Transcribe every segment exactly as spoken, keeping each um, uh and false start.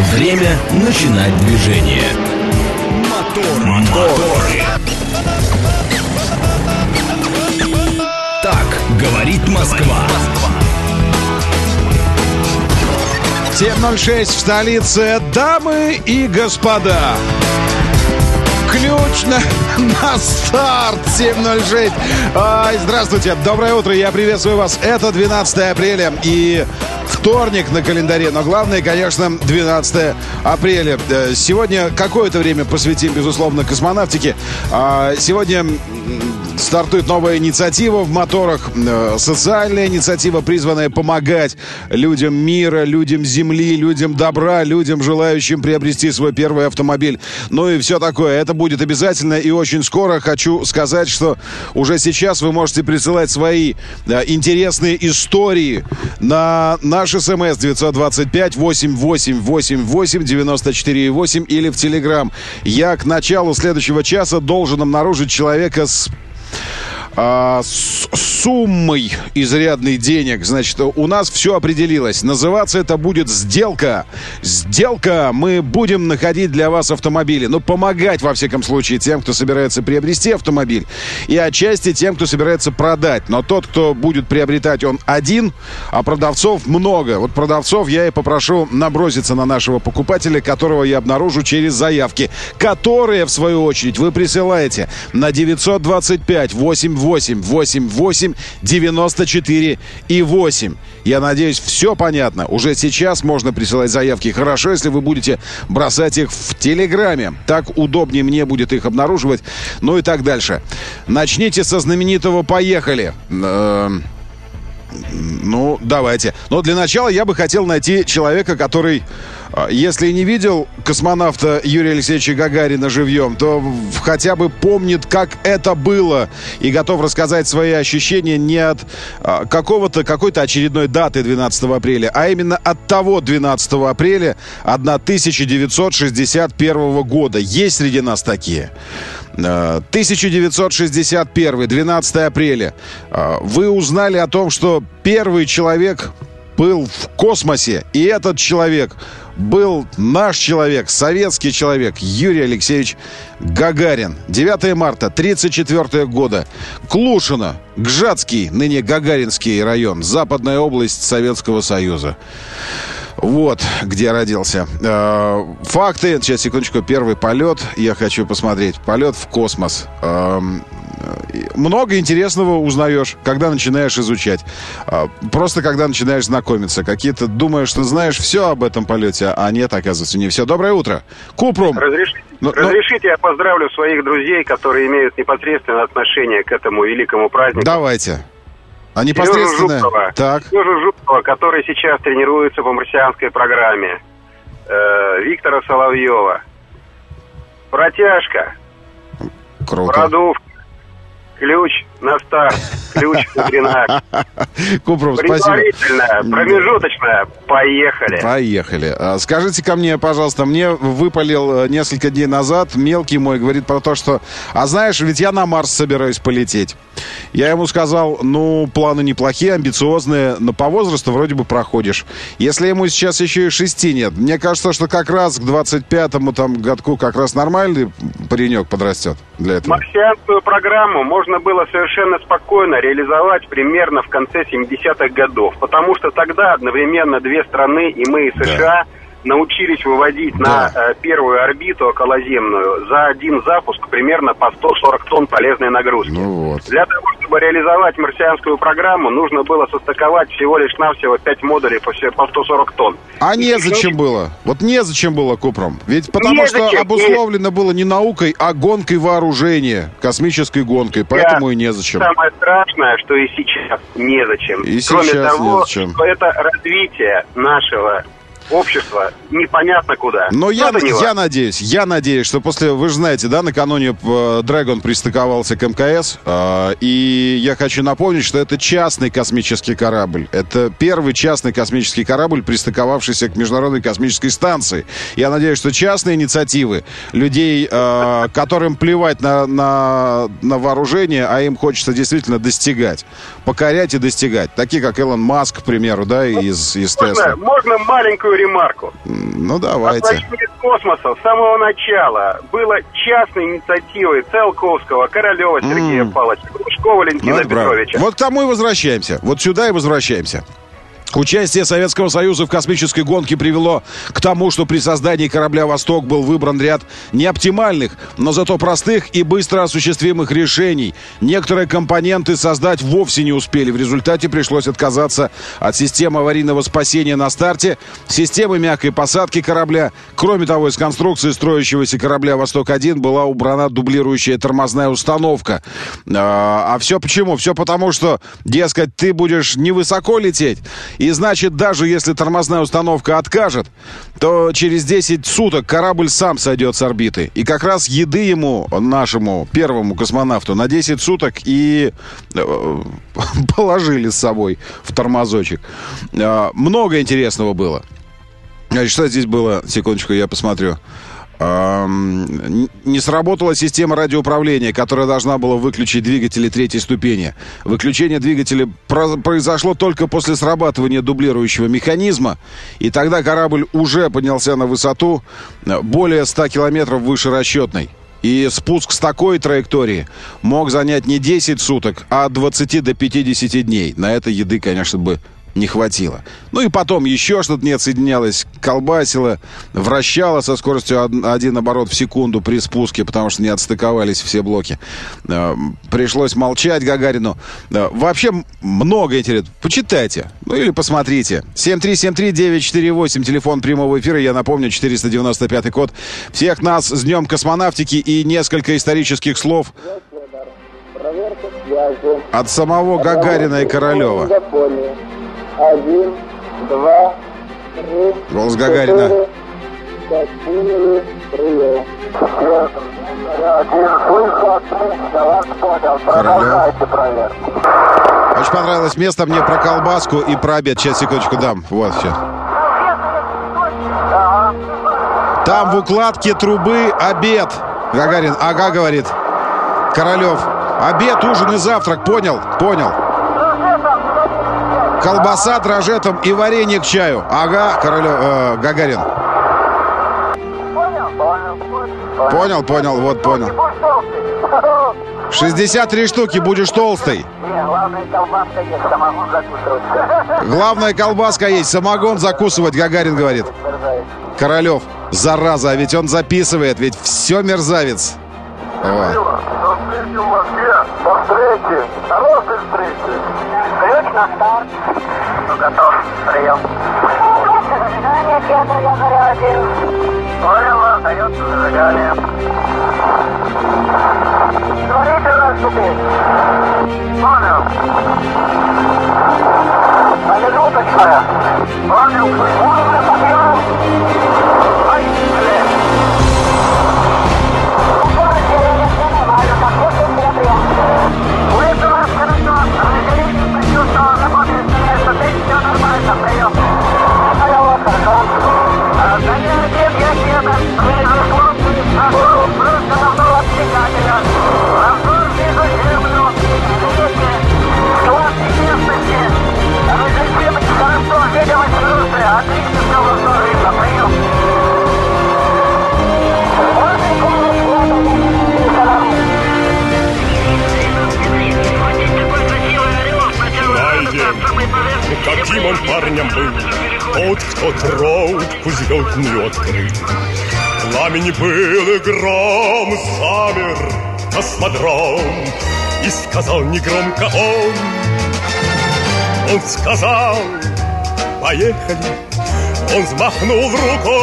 Время начинать движение. Мотор, моторы. Так говорит Москва. семь ноль шесть в столице. Дамы и господа, ключ на, на старт. Семь ноль шесть. Ай, здравствуйте, доброе утро, я приветствую вас. Это двенадцатое апреля и вторник на календаре, но главное, конечно, двенадцатое апреля. Сегодня какое-то время посвятим, безусловно, космонавтике. Сегодня стартует новая инициатива в моторах, социальная инициатива, призванная помогать людям мира, людям Земли, людям добра, людям, желающим приобрести свой первый автомобиль. Ну и все такое. Это будет обязательно и очень скоро. Хочу сказать, что уже сейчас вы можете присылать свои да, интересные истории на наш СМС девятьсот двадцать пять восемьдесят восемь восемьдесят восемь девяносто четыре восемь или в Телеграм. Я к началу следующего часа должен обнаружить человека с... А, с суммой изрядной денег. Значит, у нас все определилось. Называться это будет «Сделка». Сделка. Мы будем находить для вас автомобили. Ну, помогать, во всяком случае, тем, кто собирается приобрести автомобиль. И отчасти тем, кто собирается продать. Но тот, кто будет приобретать, он один, а продавцов много. Вот продавцов я и попрошу наброситься на нашего покупателя, которого я обнаружу через заявки, которые, в свою очередь, вы присылаете на девятьсот двадцать пять восемьдесят восемь восемьдесят восемь девяносто четыре и восемь. Я надеюсь, все понятно. Уже сейчас можно присылать заявки. Хорошо, если вы будете бросать их в Телеграме. Так удобнее мне будет их обнаруживать. Ну и так дальше. Начните со знаменитого «Поехали». Ну, давайте. Но для начала я бы хотел найти человека, который, если не видел космонавта Юрия Алексеевича Гагарина живьем, то хотя бы помнит, как это было, и готов рассказать свои ощущения не от какого-то, какой-то очередной даты двенадцатого апреля, а именно от того двенадцатого апреля тысяча девятьсот шестьдесят первого года. Есть среди нас такие. тысяча девятьсот шестьдесят первый, двенадцатое апреля. Вы узнали о том, что первый человек был в космосе, и этот человек был наш человек, советский человек, Юрий Алексеевич Гагарин. девятое марта тридцать четвёртого года. Клушино, Гжатский, ныне Гагаринский район, Западная область Советского Союза. Вот, где родился. Э, факты. Сейчас, секундочку. Первый полет. Я хочу посмотреть. Полет в космос. Э, много интересного узнаешь, когда начинаешь изучать. Э, просто когда начинаешь знакомиться. Какие-то думаешь, что знаешь все об этом полете, а нет, оказывается, не все. Доброе утро. Купрум. Разрешите, но, разрешите но... я поздравлю своих друзей, которые имеют непосредственное отношение к этому великому празднику. Давайте. А непосредственно... Сережу Жукова, так. Сережу Жукова, который сейчас тренируется по марсианской программе. Э, Виктора Соловьева. Протяжка. Круто. Продувка. Ключ на старт. Ключ на дренаж. Купрум, спасибо. Предварительная, промежуточная. Поехали. Поехали. Скажите ко мне, пожалуйста, мне выпалил несколько дней назад мелкий мой, говорит про то, что... А знаешь, ведь я на Марс собираюсь полететь. Я ему сказал, ну, планы неплохие, амбициозные, но по возрасту вроде бы проходишь. Если ему сейчас еще и шести нет, мне кажется, что как раз к двадцать пятому там годку как раз нормальный паренек подрастет для этого. Марсианскую программу можно было совершенно спокойно реализовать примерно в конце семидесятых годов, потому что тогда одновременно две страны, и мы, и США, да, научились выводить да. на э, первую орбиту околоземную за один запуск примерно по сто сорок тонн полезной нагрузки. Ну вот. Для того, чтобы реализовать марсианскую программу, нужно было состыковать всего лишь навсего пять модулей по, по сто сорок тонн. А незачем было? Вот незачем было, Купрум? Ведь потому незачем. Что обусловлено было не наукой, а гонкой вооружения, космической гонкой, поэтому да. и незачем. Самое страшное, что и сейчас незачем. И Кроме сейчас того, незачем. Что это развитие нашего общество непонятно куда. Но я, я надеюсь, я надеюсь, что после, вы же знаете, да, накануне Dragon пристыковался к эм ка эс, э, и я хочу напомнить, что это частный космический корабль. Это первый частный космический корабль, пристыковавшийся к Международной космической станции. Я надеюсь, что частные инициативы людей, э, которым плевать на, на, на вооружение, а им хочется действительно достигать, покорять и достигать. Такие, как Илон Маск, к примеру, да, из, из Тесла. Можно, можно маленькую ремарку. Ну, давайте. Освоение космоса с самого начала было частной инициативой Циолковского, Королева Сергея mm. Павловича, Кружкова Валентина ну, Петровича. Вот к тому и возвращаемся. Вот сюда и возвращаемся. Участие Советского Союза в космической гонке привело к тому, что при создании корабля «Восток» был выбран ряд неоптимальных, но зато простых и быстро осуществимых решений. Некоторые компоненты создать вовсе не успели. В результате пришлось отказаться от системы аварийного спасения на старте, системы мягкой посадки корабля. Кроме того, из конструкции строящегося корабля «Восток-один» была убрана дублирующая тормозная установка. А, а все почему? Все потому, что, дескать, ты будешь невысоко лететь. И значит, даже если тормозная установка откажет, то через десять суток корабль сам сойдет с орбиты. И как раз еды ему, нашему первому космонавту, на десять суток и э, положили с собой в тормозочек. Э, много интересного было. Значит, что здесь было? Секундочку, я посмотрю. Не сработала система радиоуправления, которая должна была выключить двигатели третьей ступени. Выключение двигателя произошло только после срабатывания дублирующего механизма, и тогда корабль уже поднялся на высоту более ста километров выше расчетной. И спуск с такой траектории мог занять не десять суток, а от двадцати до пятидесяти дней. На это еды, конечно, бы не хватило. Ну и потом еще что-то не отсоединялось, колбасило, вращало со скоростью один оборот в секунду при спуске, потому что не отстыковались все блоки. Пришлось молчать Гагарину. Вообще много интересного. Почитайте. Ну или посмотрите. семь три семь три девять четыре восемь, телефон прямого эфира. Я напомню, четыреста девяносто пятый код. Всех нас с Днем космонавтики и несколько исторических слов от самого Гагарина и Королева. Один, два, три, голос Гагарина. Четыре, прием. Продолжайте проверку. Очень понравилось место мне про колбаску и про обед. Сейчас, секундочку, дам. Вот все. Там в укладке трубы обед. Гагарин, ага, говорит Королев. Обед, ужин и завтрак. Понял? Понял. Колбаса дрожжетом и варенье к чаю. Ага, Королев, э, Гагарин. Понял, понял, вот понял. шестьдесят три штуки, будешь толстый. Главная колбаска есть, самогон закусывать. Главная колбаска есть, самогон закусывать, Гагарин говорит. Королев, зараза, а ведь он записывает, ведь все мерзавец. Вот. До встречи. Хорошей встречи. Ключ на старт. Ну, готов. Прием. Зажигание, центр, я зарядил. Понял, остается зажигание. Говорите расступить. Понял. Промежуточная. Понял. Уровень подъем. Ай, блин. Каким он парнем был, тот, кто тропку звездную открыл. Пламени был и гром, замер космодром, и сказал негромко он. Он сказал, поехали, он взмахнул рукой,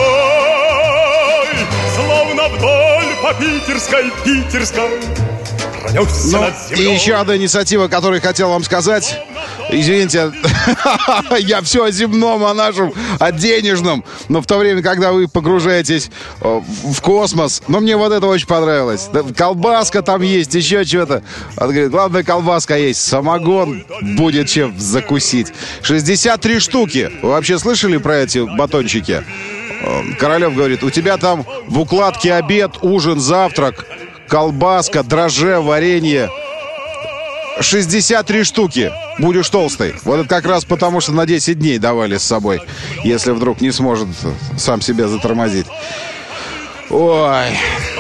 словно вдоль по Питерской, Питерской. Ну, и еще одна инициатива, которую хотел вам сказать. Извините, я все о земном, о нашем, о денежном. Но в то время, когда вы погружаетесь в космос, но мне вот это очень понравилось. Колбаска там есть, еще что-то. Он говорит, главное, колбаска есть. Самогон будет чем закусить. шестьдесят три штуки. Вы вообще слышали про эти батончики? Королев говорит, у тебя там в укладке обед, ужин, завтрак, колбаска, дрожже, варенье. шестьдесят три штуки. будешь толстый. Вот это как раз потому, что на десять дней давали с собой, если вдруг не сможет сам себя затормозить. Ой.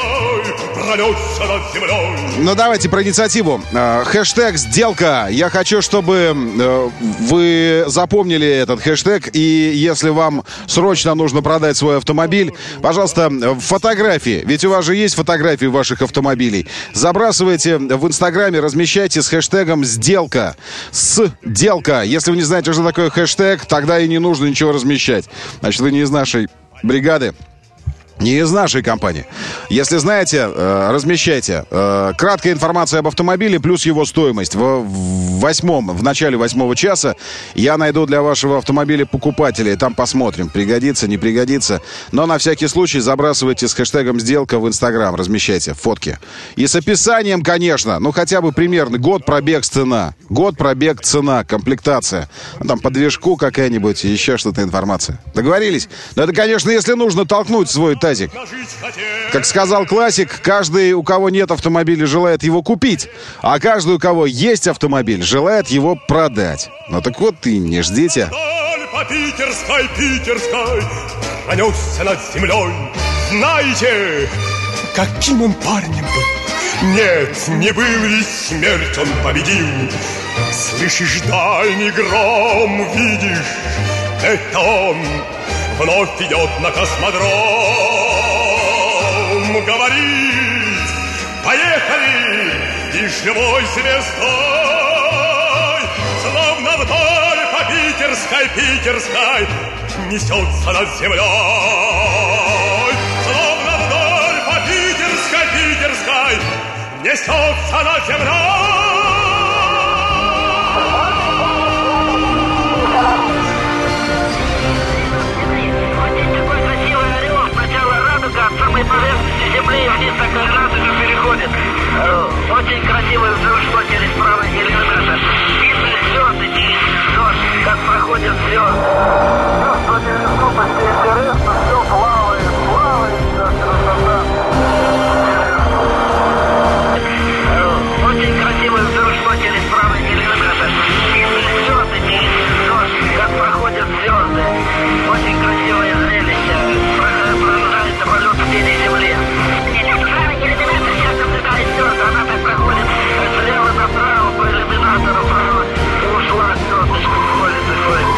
Ну, давайте про инициативу. Хэштег «Сделка». Я хочу, чтобы вы запомнили этот хэштег. И если вам срочно нужно продать свой автомобиль, пожалуйста, фотографии. Ведь у вас же есть фотографии ваших автомобилей. Забрасывайте в Инстаграме, размещайте с хэштегом «Сделка». «Сделка». Если вы не знаете, что такое хэштег, тогда и не нужно ничего размещать. Значит, вы не из нашей бригады. Не из нашей компании. Если знаете, э, размещайте. Э, краткая информация об автомобиле плюс его стоимость. В, в восьмом, в начале восьмого часа я найду для вашего автомобиля покупателя. И там посмотрим, пригодится, не пригодится. Но на всякий случай забрасывайте с хэштегом «Сделка» в Инстаграм. Размещайте фотки. И с описанием, конечно, ну хотя бы примерно год, пробег, цена. Год, пробег, цена, комплектация. Ну, там по движку какая-нибудь, еще что-то информация. Договорились? Но это, конечно, если нужно толкнуть свой тазик. Как сказал классик, каждый, у кого нет автомобиля, желает его купить, а каждый, у кого есть автомобиль, желает его продать. Ну так вот и не ждите. По питерской, питерской пронесся над землей. Знаете, каким он парнем был? Нет, не был, и смерть он победил. Слышишь дальний гром, видишь, это он вновь идет на космодром. Говорит, поехали, и живой себе стой. Словно вдоль по питерской, питерской несется над землей. Словно вдоль по питерской, питерской несется над землей. От самой поверхности земли вниз такой радуга переходит. Очень красивый взрыв, что через правый иллюминатор. Видно звезды, дождь, как проходят звезды. Чувство невесомости интересно, все плавает, плавает, вся красота. Очень красивый взрыв, что через правый иллюминатор. Видно звезды, дождь, как проходят звезды. Очень красивое зрелище. Полет в тени земли. Правый иллюминатор сейчас наблюдает звезды, она так проходит слева направо по иллюминатору и ушла звездочка, входит и ходит.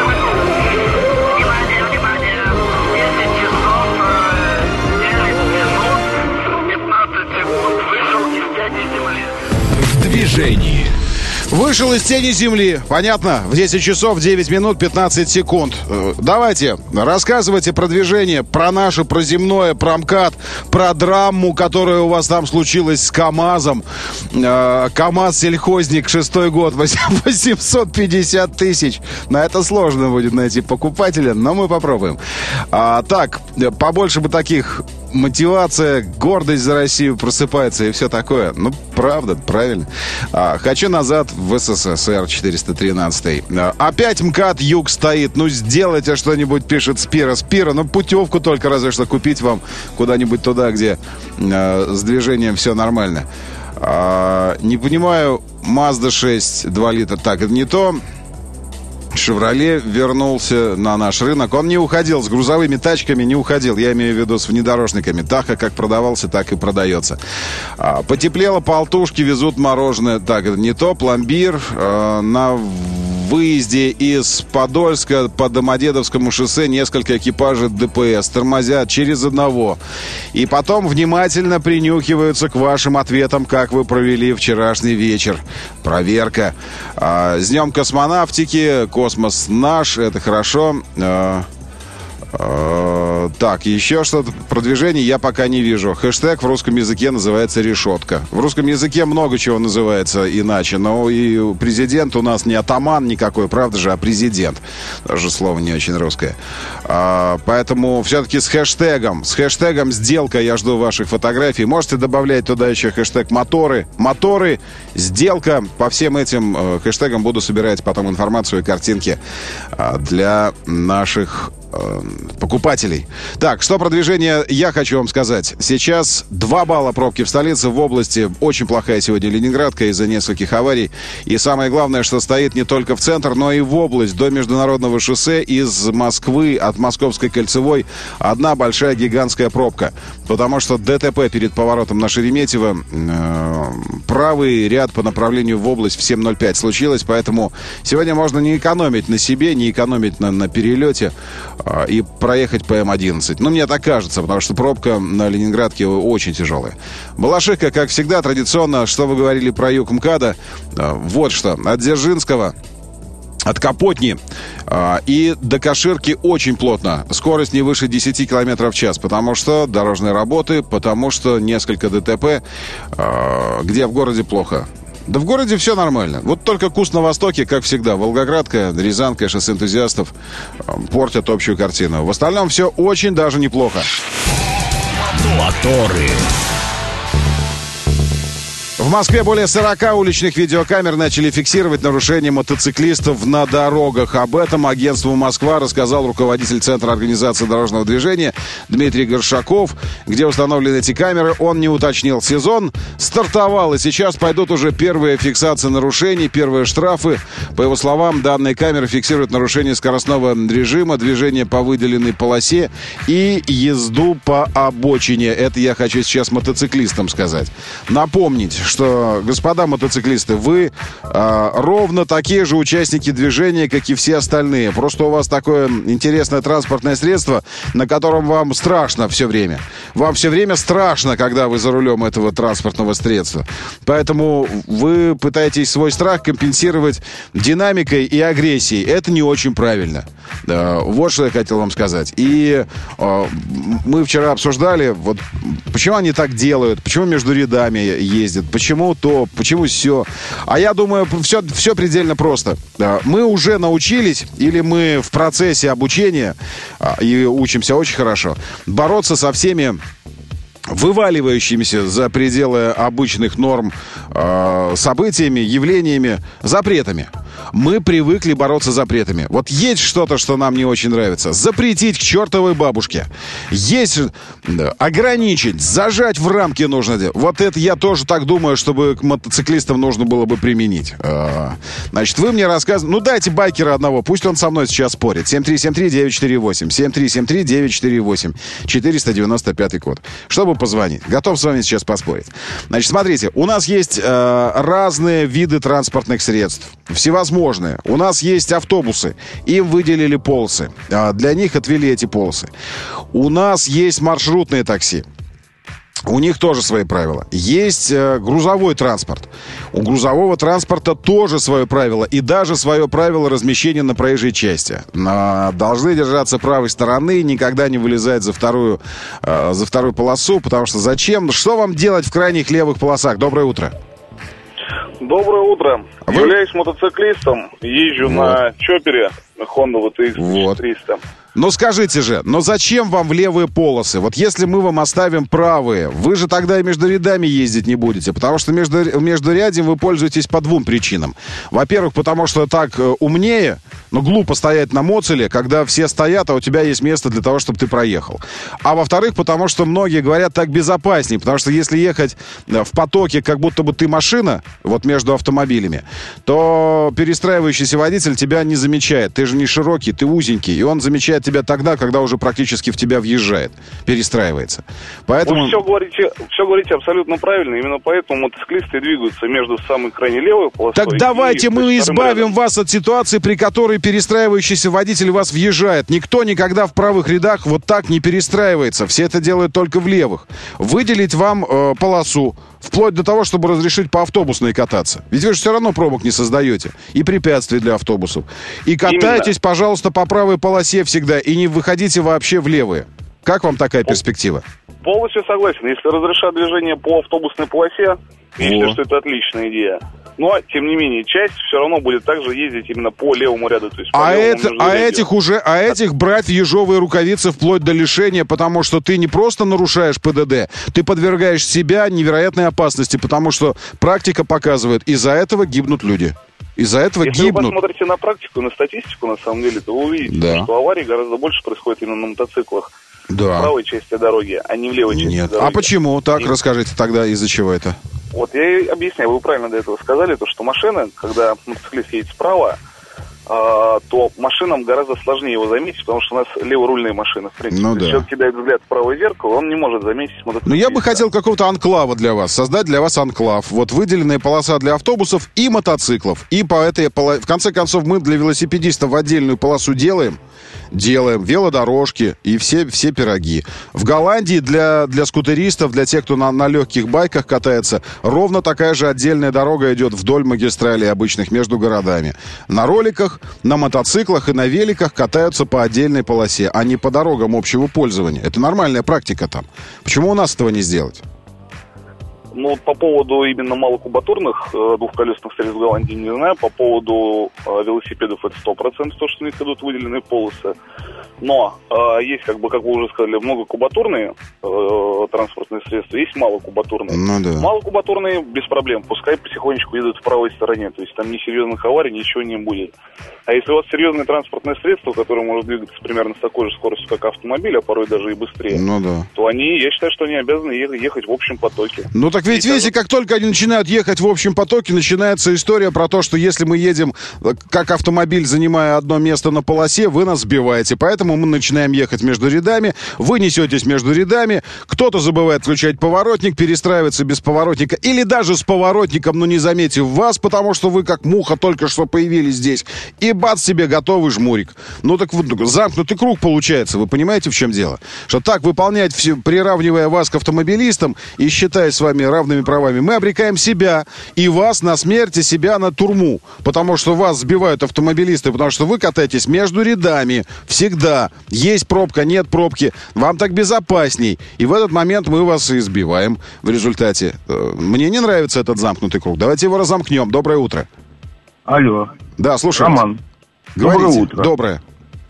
Внимание, внимание, десять часов, девять минут, пятнадцать секунд, вышел из тени земли. В движении. Вышел из тени земли. Понятно? В десять часов девять минут пятнадцать секунд. Давайте, рассказывайте про движение, про наше, про земное, про МКАД, про драму, которая у вас там случилась с КАМАЗом. КАМАЗ-сельхозник, шестой год, восемьсот пятьдесят тысяч. На это сложно будет найти покупателя, но мы попробуем. А, так, побольше бы таких. Мотивация, гордость за Россию просыпается и все такое. Ну, правда, правильно. А, хочу назад в СССР, четыреста тринадцатый. А, опять МКАД Юг стоит. Ну, сделайте что-нибудь, пишет Спира. Спира, ну, путевку только разве что купить вам куда-нибудь туда, где а, с движением все нормально. А, не понимаю, Мазда шесть, два литра. Так, это не то. «Шевроле» вернулся на наш рынок. Он не уходил с грузовыми тачками, не уходил. Я имею в виду с внедорожниками. Таха как продавался, так и продается. А, потеплело, полтушки везут мороженое. Так, это не то. Пломбир а, на выезде из Подольска по Домодедовскому шоссе несколько экипажей ДПС тормозят через одного. И потом внимательно принюхиваются к вашим ответам, как вы провели вчерашний вечер. Проверка. А, с Днем космонавтики. Космос наш. Это хорошо. А, а, так, еще что-то. Продвижение я пока не вижу. Хэштег в русском языке называется «решетка». В русском языке много чего называется иначе. Но и президент у нас не атаман никакой, правда же, а президент. Даже слово не очень русское. А, поэтому все-таки с хэштегом. С хэштегом «сделка» я жду ваших фотографий. Можете добавлять туда еще хэштег «моторы». Моторы, «сделка». По всем этим э, хэштегам буду собирать потом информацию и картинки э, для наших покупателей. Так, что про движение я хочу вам сказать. Сейчас два балла пробки в столице, в области. Очень плохая сегодня Ленинградка из-за нескольких аварий. И самое главное, что стоит не только в центр, но и в область. До Международного шоссе из Москвы, от Московской кольцевой, одна большая гигантская пробка. Потому что ДТП перед поворотом на Шереметьево, э, правый ряд по направлению в область в семь ноль пять случилось. Поэтому сегодня можно не экономить на себе, не экономить на, на перелете и проехать по эм одиннадцать. Ну, мне так кажется, потому что пробка на Ленинградке очень тяжелая. Балашиха, как всегда, традиционно, что вы говорили про юг МКАДа. Вот что. От Дзержинского, от Капотни и до Каширки очень плотно. Скорость не выше десять километров в час, потому что дорожные работы, потому что несколько ДТП, где в городе плохо. Да в городе все нормально. Вот только Куст на востоке, как всегда. Волгоградка, Рязанка, шоссе энтузиастов портят общую картину. В остальном все очень даже неплохо. Моторы. В Москве более сорока уличных видеокамер начали фиксировать нарушения мотоциклистов на дорогах. Об этом агентству «Москва» рассказал руководитель Центра организации дорожного движения Дмитрий Горшаков. Где установлены эти камеры, он не уточнил. Сезон стартовал, и сейчас пойдут уже первые фиксации нарушений, первые штрафы. По его словам, данные камеры фиксируют нарушение скоростного режима, движение по выделенной полосе и езду по обочине. Это я хочу сейчас мотоциклистам сказать. Напомнить, что, господа мотоциклисты, вы э, ровно такие же участники движения, как и все остальные. Просто у вас такое интересное транспортное средство, на котором вам страшно все время. Вам все время страшно, когда вы за рулем этого транспортного средства. Поэтому вы пытаетесь свой страх компенсировать динамикой и агрессией. Это не очень правильно. Э, вот что я хотел вам сказать. И э, мы вчера обсуждали, вот почему они так делают, почему между рядами ездят, почему то, почему все. А я думаю, все, все предельно просто. Мы уже научились, или мы в процессе обучения, и учимся очень хорошо, бороться со всеми вываливающимися за пределы обычных норм э, событиями, явлениями, запретами. Мы привыкли бороться с запретами. Вот есть что-то, что нам не очень нравится. Запретить к чертовой бабушке. Есть да, ограничить, зажать в рамки нужно делать. Вот это я тоже так думаю, чтобы к мотоциклистам нужно было бы применить. Э, значит, вы мне рассказываете... Ну, дайте байкера одного, пусть он со мной сейчас спорит. семь три семь три девять четыре восемь. семь три семь три девять четыре восемь. четыреста девяносто пятый код. Чтобы позвонить. Готов с вами сейчас поспорить. Значит, смотрите, у нас есть э, разные виды транспортных средств. Всевозможные. У нас есть автобусы. Им выделили полосы. Э, для них отвели эти полосы. У нас есть маршрутные такси. У них тоже свои правила. Есть э, грузовой транспорт. У грузового транспорта тоже свое правило. И даже свое правило размещения на проезжей части. Но должны держаться правой стороны, никогда не вылезать за вторую, э, за вторую полосу. Потому что зачем? Что вам делать в крайних левых полосах? Доброе утро. Доброе утро. Вы... Являюсь мотоциклистом. Езжу вот на чоппере Honda ви ти икс вот. триста. Ну скажите же, но зачем вам в левые полосы? Вот если мы вам оставим правые, вы же тогда и между рядами ездить не будете, потому что между, между рядом вы пользуетесь по двум причинам. Во-первых, потому что так э, умнее, но глупо стоять на моцеле, когда все стоят, а у тебя есть место для того, чтобы ты проехал. А во-вторых, потому что многие говорят, так безопаснее, потому что если ехать в потоке, как будто бы ты машина, вот между автомобилями, то перестраивающийся водитель тебя не замечает. Ты же не широкий, ты узенький, и он замечает тебя тогда, когда уже практически в тебя въезжает, перестраивается. Поэтому... Вы все говорите, все говорите абсолютно правильно, именно поэтому мотоциклисты двигаются между самой крайней левой полосой. Так давайте мы избавим рядом. вас от ситуации, при которой перестраивающийся водитель вас въезжает. Никто никогда в правых рядах вот так не перестраивается. Все это делают только в левых. Выделить вам э, полосу, вплоть до того, чтобы разрешить по автобусной кататься. Ведь вы же все равно пробок не создаете. И препятствий для автобусов. И катайтесь, именно. пожалуйста, по правой полосе всегда. И не выходите вообще в левые. Как вам такая Пол... перспектива? Полностью согласен. Если разрешат движение по автобусной полосе, я считаю, что это отличная идея. Но, тем не менее, часть все равно будет также ездить именно по левому ряду. То есть по а это, а этих уже, а этих брать в ежовые рукавицы вплоть до лишения, потому что ты не просто нарушаешь ПДД, ты подвергаешь себя невероятной опасности, потому что практика показывает, из-за этого гибнут люди. Из-за этого Если гибнут. вы посмотрите на практику, на статистику, на самом деле, то вы увидите, Да. что аварий гораздо больше происходит именно на мотоциклах. Да. В правой части дороги, а не в левой части Нет. дороги. А почему? Так, И- расскажите тогда, из-за чего это? Вот я и объясняю, вы правильно до этого сказали, то, что машина, когда мотоциклист едет справа, а, то машинам гораздо сложнее его заметить, потому что у нас леворульные машины, в принципе. Ну Если да. человек кидает взгляд в правое зеркало, он не может заметить мотоциклиста. Ну, я бы хотел какого-то анклава для вас, создать для вас анклав. Вот выделенная полоса для автобусов и мотоциклов. И по этой полосе, в конце концов, мы для велосипедистов отдельную полосу делаем. Делаем велодорожки и все, все пироги. В Голландии для, для скутеристов, для тех, кто на, на легких байках катается, ровно такая же отдельная дорога идет вдоль магистралей обычных между городами. На роликах, на мотоциклах и на великах катаются по отдельной полосе, а не по дорогам общего пользования. Это нормальная практика там. Почему у нас этого не сделать? Ну, вот по поводу именно малокубатурных э, двухколесных средств в Голландии не знаю. По поводу э, велосипедов это сто процентов то, что у них идут выделенные полосы. Но э, есть, как бы, как вы уже сказали, многокубатурные э, транспортные средства, есть малокубатурные. Ну да. Малокубатурные без проблем, пускай потихонечку едут в правой стороне, то есть там ни серьезных аварий, ничего не будет. А если у вас серьезное транспортное средство, которое может двигаться примерно с такой же скоростью, как автомобиль, а порой даже и быстрее, Ну да. то они, я считаю, что они обязаны ехать, ехать в общем потоке. Ну так ведь, И видите, как только они начинают ехать в общем потоке, начинается история про то, что если мы едем э, как автомобиль, занимая одно место на полосе, вы нас сбиваете. Поэтому мы начинаем ехать между рядами, вы несетесь между рядами, кто-то забывает включать поворотник, перестраивается без поворотника, или даже с поворотником, но не заметив вас, потому что вы как муха только что появились здесь, и бац, себе готовый жмурик. Ну так вот, замкнутый круг получается, вы понимаете, в чем дело? Что так выполнять, все, приравнивая вас к автомобилистам и считая с вами равными правами, мы обрекаем себя и вас на смерть, и себя на турму. Потому что вас сбивают автомобилисты, потому что вы катаетесь между рядами. Всегда. Есть пробка, нет пробки. Вам так безопасней. И в этот момент мы вас и сбиваем в результате. Э, Мне не нравится этот замкнутый круг. Давайте его разомкнем. Доброе утро. Алло, Да, слушаю. вас. Роман. Говорите. Доброе утро. Доброе.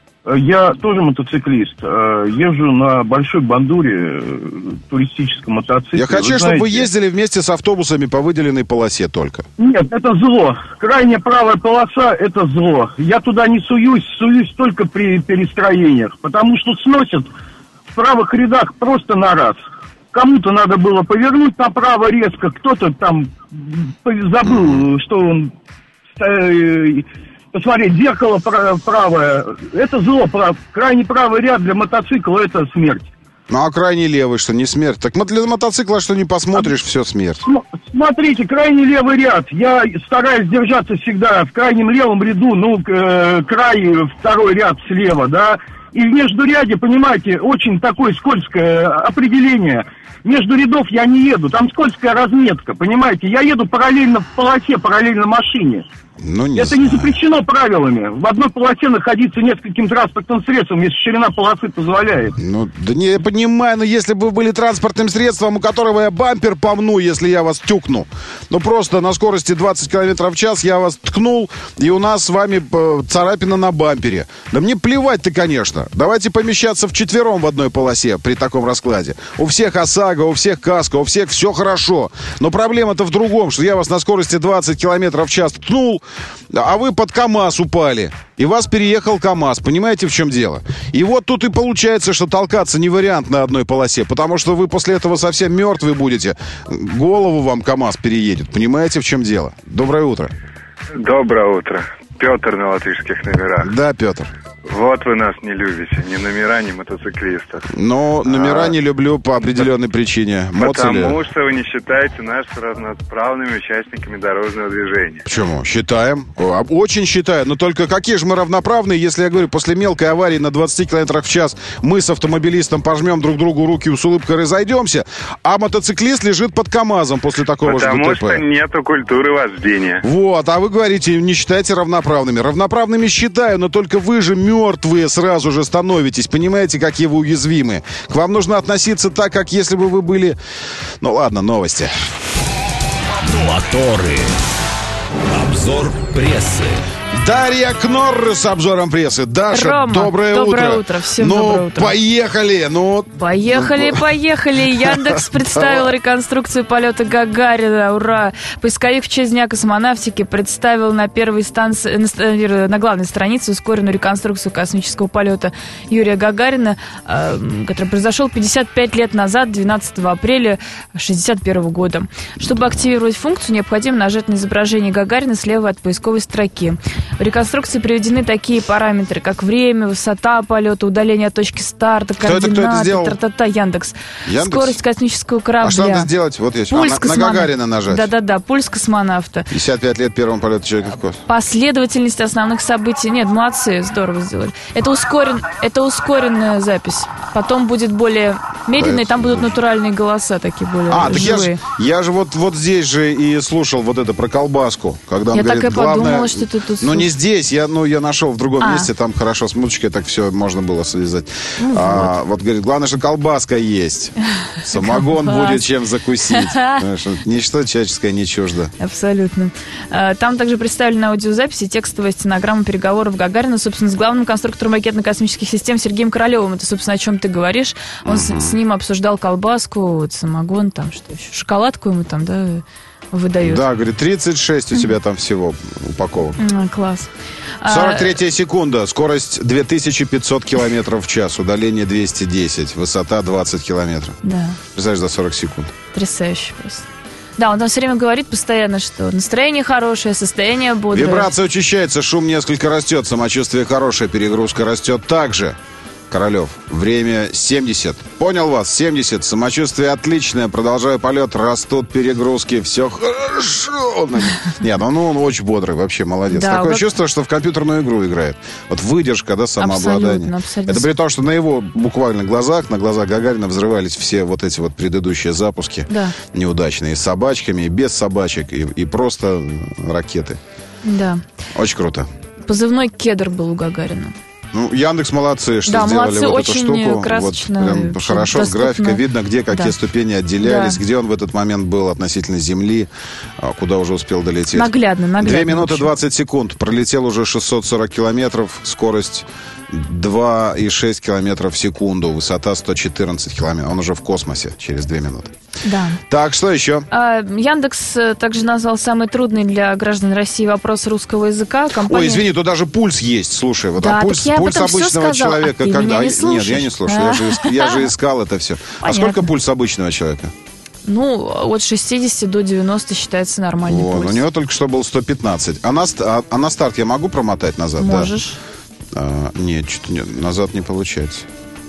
Я тоже мотоциклист. Э, Езжу на большой бандуре, э, туристическом мотоцикле. Я хочу, Вы чтобы вы знаете- ездили вместе с автобусами по выделенной полосе только. Нет, это зло. Крайняя правая полоса – это зло. Я туда не суюсь, суюсь только при перестроениях, потому что сносят в правых рядах просто на раз. Кому-то надо было повернуть направо резко, кто-то там забыл, что он... э, посмотреть, зеркало пра- правое. Это зло. Прав. Крайний правый ряд для мотоцикла – это смерть. Ну, а крайний левый, что не смерть? Так для мотоцикла, что не посмотришь, все смерть. См- Смотрите, крайний левый ряд. Я стараюсь держаться всегда в крайнем левом ряду, ну, к- э, край, второй ряд слева, да. И в междуряде, понимаете, очень такое скользкое определение. Между рядов я не еду, там скользкая разметка, понимаете. Я еду параллельно в полосе, параллельно машине. Ну, не Это знаю. не запрещено правилами. В одной полосе находиться нескольким транспортным средством, если ширина полосы позволяет. Ну, да не, я понимаю, но если бы вы были транспортным средством, у которого я бампер помну, если я вас тюкну. Ну, просто на скорости двадцать километров в час я вас ткнул, и у нас с вами э, царапина на бампере. Да мне плевать-то, конечно. Давайте помещаться вчетвером в одной полосе при таком раскладе. У всех ОСАГО, у всех КАСКО, у всех все хорошо. Но проблема-то в другом, что я вас на скорости двадцать километров в час ткнул, а вы под КАМАЗ упали. И вас переехал КАМАЗ. Понимаете, в чем дело? И вот тут и получается, что толкаться не вариант на одной полосе, потому что вы после этого совсем мертвы будете. Голову вам КАМАЗ переедет. Понимаете, в чем дело? Доброе утро. Доброе утро. Петр на латышских номерах. Да, Петр. Вот вы нас не любите. Ни номера, ни мотоциклистов. Но номера А, не люблю по определенной причине. Моцели. Потому что вы не считаете нас равноправными участниками дорожного движения. Почему? Считаем. О, Очень считаю. Но только какие же мы равноправные, если, я говорю, после мелкой аварии на двадцати километрах в час мы с автомобилистом пожмем друг другу руки и с улыбкой разойдемся, а мотоциклист лежит под КАМАЗом после такого Потому же ДТП. что нету культуры вождения. Вот, а вы говорите, не считайте равноправными. Равноправными считаю, но только вы же мертвые сразу же становитесь. Понимаете, какие вы уязвимы. К вам нужно относиться так, как если бы вы были... Ну ладно, новости. Моторы. Обзор прессы. Дарья Кнорр с обзором прессы. Даша, Рома, доброе, доброе утро. утро. Всем ну, доброе утро. Поехали. Ну, Поехали, поехали. Яндекс представил реконструкцию полета Гагарина. Ура! Поисковик в честь Дня космонавтики представил на первой станции, на, на главной странице ускоренную реконструкцию космического полета Юрия Гагарина, который произошел пятьдесят пять лет назад, двенадцатого апреля шестьдесят первого года. Чтобы активировать функцию, необходимо нажать на изображение Гагарина слева от поисковой строки. В реконструкции приведены такие параметры, как время, высота полета, удаление от точки старта, кто координаты, это, кто это сделал? Тра-та-та, Яндекс. Яндекс. Скорость космического корабля. А что надо сделать? Вот есть. Пульс а, на, космонавта. на Гагарина нажать. Да-да-да, пульс космонавта. пятьдесят пять лет первому полету человека в космос. Последовательность основных событий. Нет, молодцы, здорово сделали. Это, ускорен, это ускоренная запись. Потом будет более медленная, да, там будут натуральные голоса такие более а, живые. Так я, ж, я же вот, вот здесь же и слушал вот это про колбаску. Когда он я говорит, так и главное... подумала, что ты тут... Ну, не здесь, я, ну, я нашел в другом а. месте, там хорошо с музычкой так все можно было связать. Ну, а, вот. вот говорит, главное, что колбаска есть. Самогон будет чем закусить. Ничто человеческое не чуждо. Абсолютно. Там также представлены аудиозаписи, текстовая стенограмма переговоров Гагарина, собственно, с главным конструктором ракетно-космических систем Сергеем Королевым. Это, собственно, о чем ты говоришь. Он uh-huh. с, с ним обсуждал колбаску, вот, самогон, там, что еще, шоколадку ему там, да, выдают. Да, говорит, тридцать шесть у тебя там всего упаковок. А, класс. сорок третья секунда, скорость две тысячи пятьсот километров в час, удаление двести десять, высота двадцать километров. Да. Представляешь, за сорок секунд. Потрясающе просто. Да, он там все время говорит постоянно, что настроение хорошее, состояние бодрое. Вибрация учащается, шум несколько растет, самочувствие хорошее, перегрузка растет также. Королев, время семьдесят. Понял вас, семьдесят. Самочувствие отличное. Продолжаю полет. Растут перегрузки. Все хорошо. Нет, ну, ну он очень бодрый. Вообще молодец. Да, такое как... чувство, что в компьютерную игру играет. Вот выдержка, да, самообладание. Абсолютно, абсолютно. Это при том, что на его буквально глазах, на глазах Гагарина взрывались все вот эти вот предыдущие запуски. Да. Неудачные. С собачками, и без собачек. И, и просто ракеты. Да. Очень круто. Позывной «Кедр» был у Гагарина. Ну, Яндекс молодцы, что да, сделали молодцы, вот эту штуку. Красочно, вот, прям хорошо, доступно. С графикой видно, где какие да. ступени отделялись, да. где он в этот момент был относительно Земли, куда уже успел долететь. Наглядно, наглядно. две минуты двадцать секунд. Пролетел уже шестьсот сорок километров, скорость два и шесть километров в секунду, высота сто четырнадцать километров. Он уже в космосе через две минуты. Да. Так, что еще? А, Яндекс также назвал самый трудный для граждан России вопрос русского языка. Компания... Ой, извини, тут даже пульс есть. Слушай, вот да, а пульс, пульс обычного человека. А когда... не Нет, я не слушаю. Я же, я же искал это все. Понятно. А сколько пульс обычного человека? Ну, от шестидесяти до девяноста считается нормальный Вон, пульс. У него только что был сто пятнадцать. А на, а, а на старт я могу промотать назад? Можешь. Да? А, нет, что-то нет, назад не получается.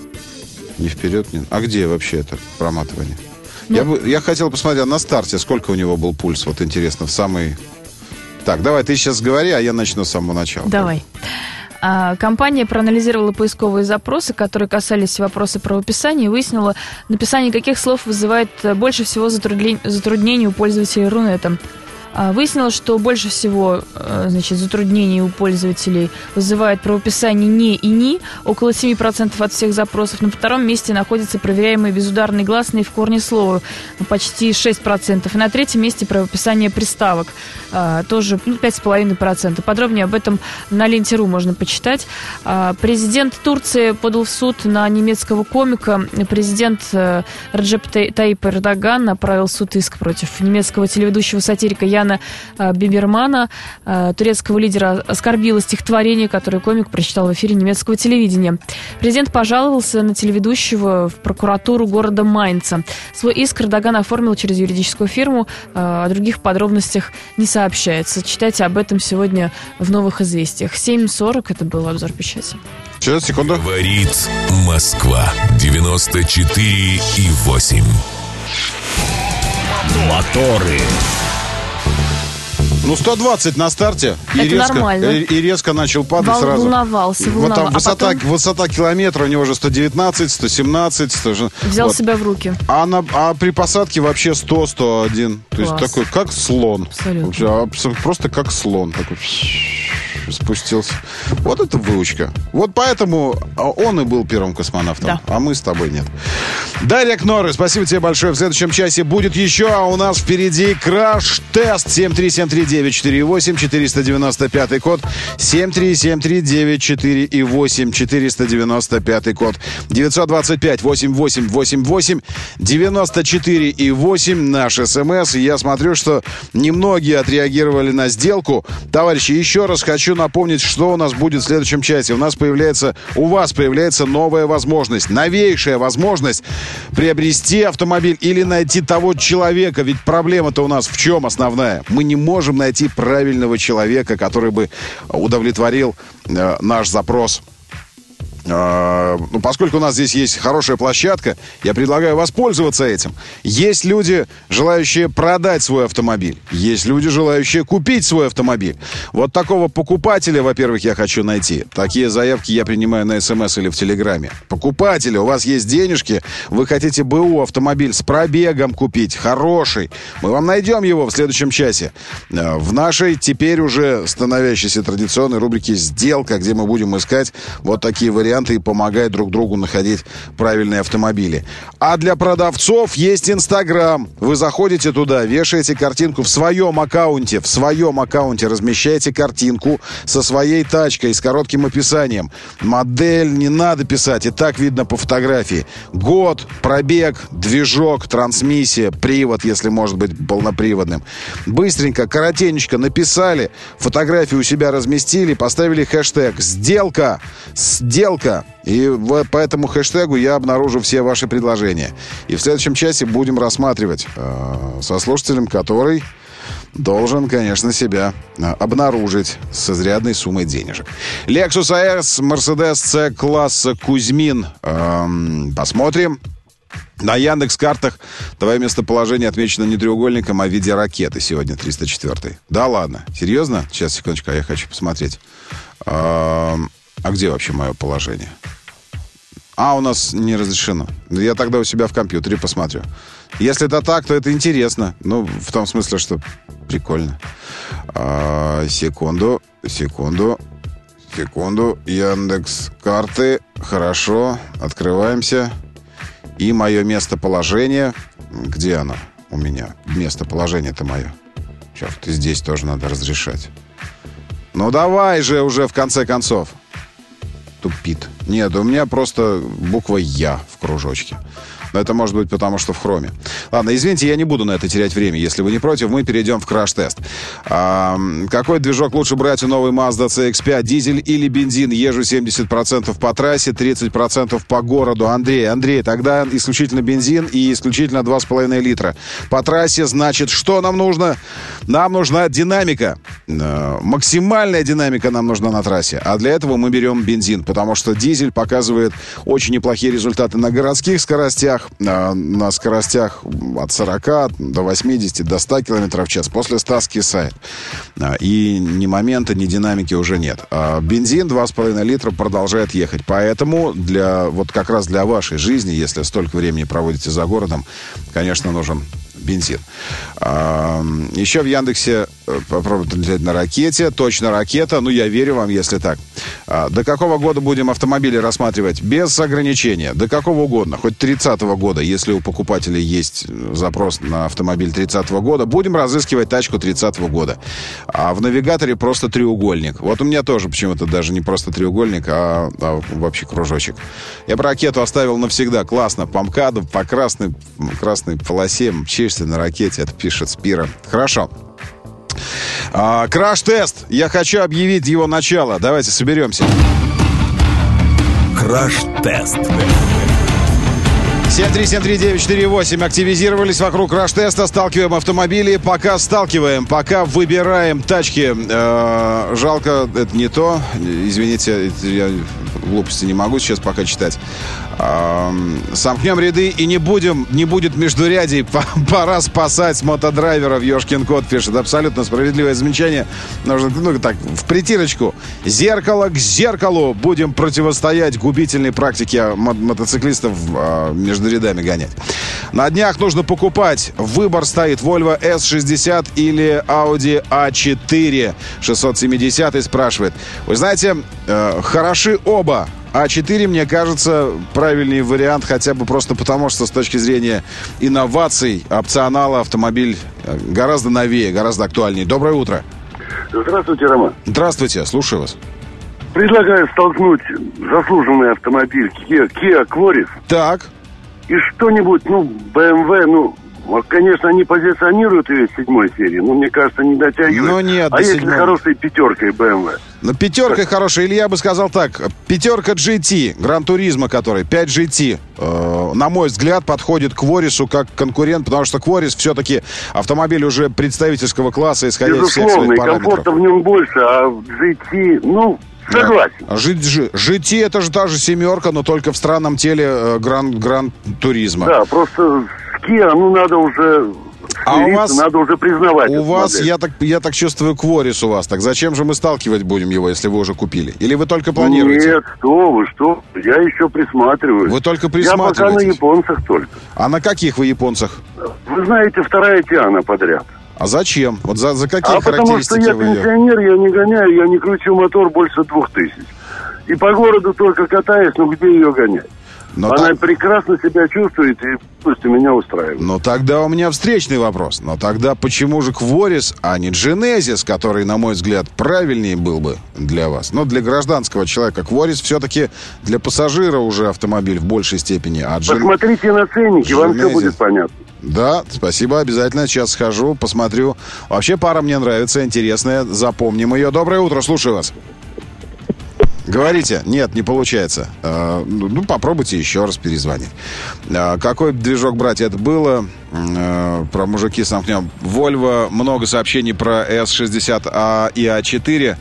Ни вперед, ни... А где вообще это проматывание? Ну, я, бы, я хотел посмотреть, а на старте сколько у него был пульс? Вот интересно, в самый... Так, давай, ты сейчас говори, а я начну с самого начала. Давай. А, компания проанализировала поисковые запросы, которые касались вопроса правописания, и выяснила, написание каких слов вызывает больше всего затруднений, затруднений у пользователей Рунета. Выяснилось, что больше всего, значит, затруднений у пользователей вызывает правописание «не» и «ни», около семь процентов от всех запросов. На втором месте находятся проверяемые безударные гласные в корне слова, почти шесть процентов. И на третьем месте правописание приставок, тоже ну, пять целых пять десятых процента. Подробнее об этом на ленте точка ру можно почитать. Президент Турции подал в суд на немецкого комика. Президент Реджеп Таyyip Эрдоган направил в суд иск против немецкого телеведущего сатирика Яна Бибермана. Турецкого лидера оскорбило стихотворение, которое комик прочитал в эфире немецкого телевидения. Президент пожаловался на телеведущего в прокуратуру города Майнца. Свой иск Эрдоган оформил через юридическую фирму. О других подробностях не сообщается. Читайте об этом сегодня в новых известиях. семь сорок это был обзор печати. Сейчас, секунду. Говорит Москва. девяносто четыре и восемь. Моторы. Ну, сто двадцать на старте. И это резко, нормально. И, и резко начал падать Вол, сразу. Волновался, волновался. Вот там высота, а потом... высота километра у него уже сто девятнадцать, сто семнадцать. сто... Взял вот. себя в руки. А, на, а при посадке вообще сто сто один. То есть такой, как слон. Абсолютно. Просто как слон. Такой... спустился. Вот это выучка. Вот поэтому он и был первым космонавтом, да. А мы с тобой нет. Дарья Кноры, спасибо тебе большое. В следующем часе будет еще, а у нас впереди краш-тест. семь три семь три девять четыре восемь, четыреста девяносто пятый код. семь три семь три девять четыре восемь, четыреста девяносто пятый код. девятьсот двадцать пять восемьдесят восемь восемьдесят восемь девяносто четыре и восемь наш СМС. И я смотрю, что немногие отреагировали на сделку. Товарищи, еще раз хочу напомнить, что у нас будет в следующем часе. У нас появляется, у вас появляется новая возможность, новейшая возможность приобрести автомобиль или найти того человека. Ведь проблема-то у нас в чем основная? Мы не можем найти правильного человека, который бы удовлетворил э, наш запрос. Ну, поскольку у нас здесь есть хорошая площадка, я предлагаю воспользоваться этим. Есть люди, желающие продать свой автомобиль. Есть люди, желающие купить свой автомобиль. Вот такого покупателя, во-первых, я хочу найти. Такие заявки я принимаю на СМС или в Телеграме. Покупатели, у вас есть денежки, вы хотите БУ автомобиль с пробегом купить, хороший. Мы вам найдем его в следующем часе. В нашей теперь уже становящейся традиционной рубрике «Сделка», где мы будем искать вот такие варианты и помогать друг другу находить правильные автомобили. А для продавцов есть Инстаграм. Вы заходите туда, вешаете картинку в своем аккаунте, в своем аккаунте размещаете картинку со своей тачкой, с коротким описанием. Модель не надо писать, и так видно по фотографии. Год, пробег, движок, трансмиссия, привод, если может быть полноприводным. Быстренько, коротенечко написали, фотографию у себя разместили, поставили хэштег «Сделка», «Сделка». И вот по этому хэштегу я обнаружу все ваши предложения. И в следующем часе будем рассматривать э, со слушателем, который должен, конечно, себя э, обнаружить с изрядной суммой денежек. Lexus эй эс, Mercedes C-класса Кузьмин. Э, посмотрим. На Яндекс.Картах твое местоположение отмечено не треугольником, а в виде ракеты. Сегодня триста четвёртый. Да ладно? Серьезно? Сейчас, секундочку, я хочу посмотреть. Э, А где вообще мое положение? А, у нас не разрешено. Я тогда у себя в компьютере посмотрю. Если это так, то это интересно. Ну, в том смысле, что прикольно. А, секунду, секунду, секунду. Яндекс.Карты. Хорошо. Открываемся. И мое местоположение. Где оно у меня? Местоположение-то мое. Черт, и здесь тоже надо разрешать. Ну, давай же уже в конце концов. Тупит. Нет, у меня просто буква «Я» в кружочке. Но это может быть потому, что в хроме. Ладно, извините, я не буду на это терять время. Если вы не против, мы перейдем в краш-тест. А, какой движок лучше брать у новой Mazda си икс пять? Дизель или бензин? Езжу семьдесят процентов по трассе, тридцать процентов по городу. Андрей, Андрей, тогда исключительно бензин и исключительно два с половиной литра. По трассе, значит, что нам нужно? Нам нужна динамика. Максимальная динамика нам нужна на трассе. А для этого мы берем бензин, потому что дизель показывает очень неплохие результаты на городских скоростях, на скоростях от сорока до восьмидесяти, до ста километров в час. После ста скисает. И ни момента, ни динамики уже нет. А бензин два с половиной литра продолжает ехать. Поэтому для, вот как раз для вашей жизни, если столько времени проводите за городом, конечно, нужен бензин. А, еще в Яндексе попробуйте лететь на ракете. Точно ракета. Ну, я верю вам, если так. А, до какого года будем автомобили рассматривать? Без ограничения. До какого угодно. Хоть тридцатого года. Если у покупателей есть запрос на автомобиль тридцатого года, будем разыскивать тачку тридцатого года. А в навигаторе просто треугольник. Вот у меня тоже почему-то даже не просто треугольник, а, а вообще кружочек. Я бы ракету оставил навсегда. Классно. По МКАДу, по красной, красной полосе мчишься на ракете. Это пишет Спира. Хорошо. А, краш-тест. Я хочу объявить его начало. Давайте соберемся. Краш-тест. семь три семь три девять четыре восемь. Активизировались вокруг краш-теста. Сталкиваем автомобили. Пока сталкиваем, пока выбираем тачки. Э, жалко, это не то. Извините, я глупости не могу сейчас пока читать. Сомкнем ряды и не будем, не будет междурядий. Пора спасать мотодрайверов. Ёшкин кот пишет. Абсолютно справедливое замечание. Нужно, ну, так, в притирочку. Зеркало к зеркалу. Будем противостоять губительной практике мотоциклистов между рядами гонять. На днях нужно покупать. Выбор стоит: Volvo эс шестьдесят или Audi а четыре. шестьсот семидесятый спрашивает. Вы знаете, э, хороши оба. а четыре, мне кажется, правильный вариант, хотя бы просто потому, что с точки зрения инноваций, опционала, автомобиль гораздо новее, гораздо актуальнее. Доброе утро. Здравствуйте, Роман. Здравствуйте, слушаю вас. Предлагаю столкнуть заслуженный автомобиль Kia, Kia Quaris. Так. И что-нибудь, ну, бэ эм вэ, ну, конечно, они позиционируют ее с седьмой серии, но, мне кажется, не дотягивают. Но нет, а если седьмой... хорошей пятеркой бэ эм вэ? Ну, пятеркой хорошая, или я бы сказал так, пятерка джи ти, Гран-туризмо который, пять джи ти, э, на мой взгляд, подходит к Ворису как конкурент, потому что Quaris все-таки автомобиль уже представительского класса, исходя из всех своих параметров. Комфорта в нем больше, а в джи ти, ну... Согласен. Да. джи ти это же та же семерка, но только в странном теле э, Гран, Гран-туризмо. Да, просто с Kia, ну, надо уже... А у вас, надо уже признавать. У вас, я так, я так чувствую, Quaris у вас. Так зачем же мы сталкивать будем его, если вы уже купили? Или вы только планируете? Нет, что вы, что? Я еще присматриваюсь. Вы только присматриваетесь? Я пока на японцах только. А на каких вы японцах? Вы знаете, вторая Тиана подряд. А зачем? Вот за, за какие а характеристики потому что я пенсионер, я не гоняю, я не кручу мотор больше двух тысяч. И по городу только катаюсь, но где ее гонять? Но Она так... прекрасно себя чувствует, и пусть меня устраивает. Ну, тогда у меня встречный вопрос. Но тогда почему же Quaris, а не Genesis, который, на мой взгляд, правильнее был бы для вас? Но для гражданского человека Quaris все-таки для пассажира уже автомобиль в большей степени. А Gen... Посмотрите на ценники, Genesis... вам все будет понятно. Да, спасибо, обязательно сейчас схожу, посмотрю. Вообще пара мне нравится, интересная, запомним ее. Доброе утро, слушаю вас. Говорите. Нет, не получается. Э, ну, попробуйте еще раз перезвонить. Э, какой движок брать? Это было э, про мужики с намкнем. Volvo, много сообщений про эс шестьдесят а и а четыре.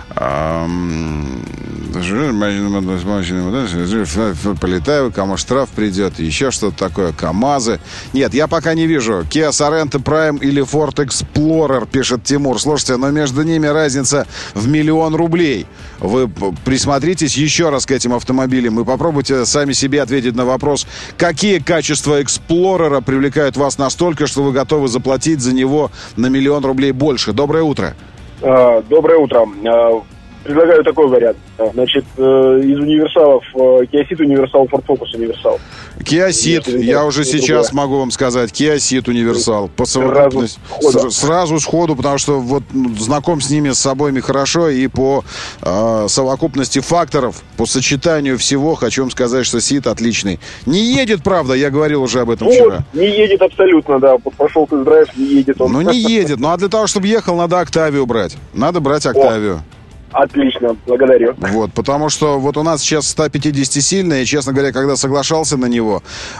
Полетаю, кому штраф придет, еще что-то такое, КамАЗы. Нет, я пока не вижу. Kia Sorento Prime или Ford Explorer, пишет Тимур. Слушайте, но между ними разница в миллион рублей. Вы присмотритесь еще раз к этим автомобилям и попробуйте сами себе ответить на вопрос, какие качества Explorer привлекают вас настолько, что вы готовы заплатить за него на миллион рублей больше. Доброе утро. Доброе утро. Предлагаю такой вариант. Значит, из универсалов Kia Ceed универсал, Ford Focus универсал. Kia Ceed, я уже сейчас другое. могу вам сказать, Kia Ceed универсал. По совокупности, сразу, сразу сходу, потому что вот знаком с ними, с обоими хорошо, и по э, совокупности факторов, по сочетанию всего, хочу вам сказать, что Ceed отличный. Не едет, правда, я говорил уже об этом ну, вчера. Не едет абсолютно, да. Прошел тест-драйв, не едет он. Ну, не едет. Ну, а для того, чтобы ехал, надо Octavia брать. Надо брать Octavia. Отлично, благодарю. Вот, потому что вот у нас сейчас сто пятидесятисильный, и, честно говоря, когда соглашался на него,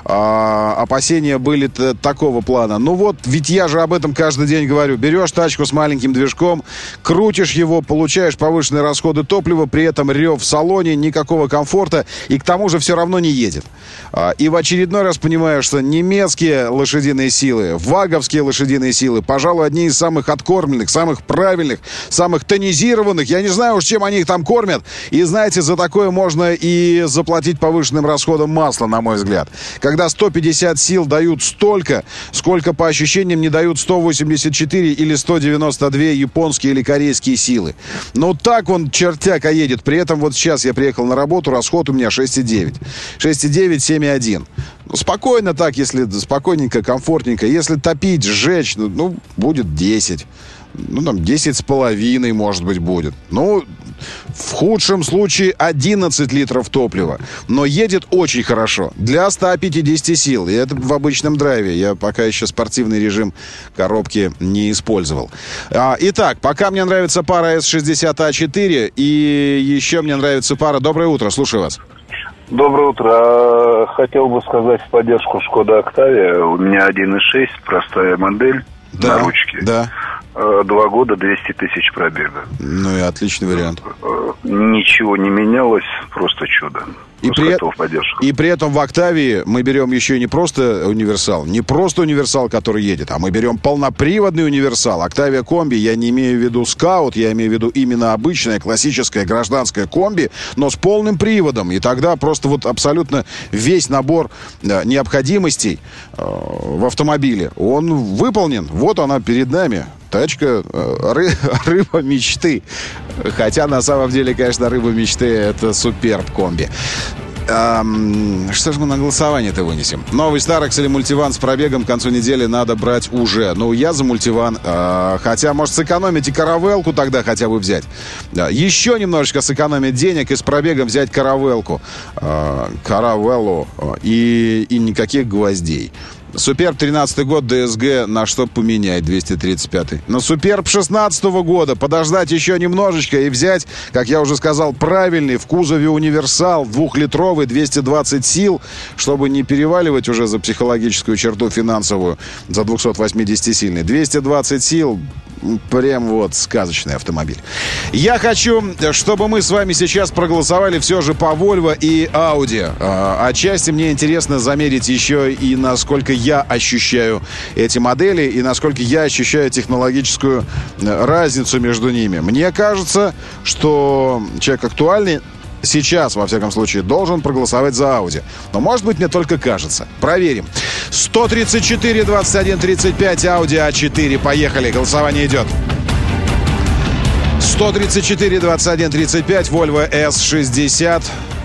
а, опасения были такого плана. Ну вот, ведь я же об этом каждый день говорю. Берешь тачку с маленьким движком, крутишь его, получаешь повышенные расходы топлива, при этом рев в салоне, никакого комфорта, и к тому же все равно не едет. А, и в очередной раз понимаю, что немецкие лошадиные силы, ваговские лошадиные силы, пожалуй, одни из самых откормленных, самых правильных, самых тонизированных, я не знаю, уж чем они их там кормят. И знаете, за такое можно и заплатить повышенным расходом масла, на мой взгляд. Когда сто пятьдесят сил дают столько, сколько по ощущениям не дают сто восемьдесят четыре или сто девяносто два японские или корейские силы. Ну так он чертяка едет. При этом вот сейчас я приехал на работу, расход у меня шесть и девять. шесть и девять, семь и один. Ну, спокойно так, если спокойненько, комфортненько. Если топить, сжечь, ну, ну будет десять. Ну, там, десять с половиной, может быть, будет. Ну, в худшем случае одиннадцать литров топлива. Но едет очень хорошо. Для ста пятидесяти сил. И это в обычном драйве. Я пока еще спортивный режим коробки не использовал. А, итак, пока мне нравится пара эс шестьдесят а четыре. И еще мне нравится пара... Доброе утро, слушаю вас. Доброе утро. Хотел бы сказать в поддержку Шкода Октавия. У меня один и шесть, простая модель, да, на ручке. Да. Два года, двести тысяч пробега. Ну и отличный вариант. Ничего не менялось. просто чудо. И при, и при этом в «Октавии» мы берем еще не просто универсал, не просто универсал, который едет, а мы берем полноприводный универсал. «Октавия комби», я не имею в виду «Скаут», я имею в виду именно обычное, классическое, гражданское комби, но с полным приводом. И тогда просто вот абсолютно весь набор э, необходимостей э, в автомобиле, он выполнен. Вот она перед нами. Тачка э, ры, рыба мечты. Хотя на самом деле, конечно, рыба мечты — это суперб комби. Эм, что же мы на голосование-то вынесем? Новый Старекс или мультиван с пробегом к концу недели надо брать уже. Ну, я за мультиван. Э, хотя, может, сэкономить и каравелку тогда хотя бы взять. Э, еще немножечко сэкономить денег и с пробегом взять каравелку. Э, каравеллу. Э, и, и никаких гвоздей. Суперб тринадцатый год, ДСГ на что поменять, двести тридцать пятый. На Суперб шестнадцатого года подождать еще немножечко и взять, как я уже сказал, правильный в кузове универсал, двухлитровый, двести двадцать сил, чтобы не переваливать уже за психологическую черту финансовую, за двухсотвосьмидесятисильный. двести двадцать сил, прям вот сказочный автомобиль. Я хочу, чтобы мы с вами сейчас проголосовали все же по Volvo и Audi. Отчасти мне интересно замерить еще и насколько я ощущаю эти модели и насколько я ощущаю технологическую разницу между ними. Мне кажется, что человек актуальный сейчас, во всяком случае, должен проголосовать за Audi. Но, может быть, мне только кажется. Проверим. сто тридцать четыре двадцать один тридцать пять, Audi а четыре. Поехали, голосование идет. сто тридцать четыре двадцать один тридцать пять, Volvo эс шестьдесят.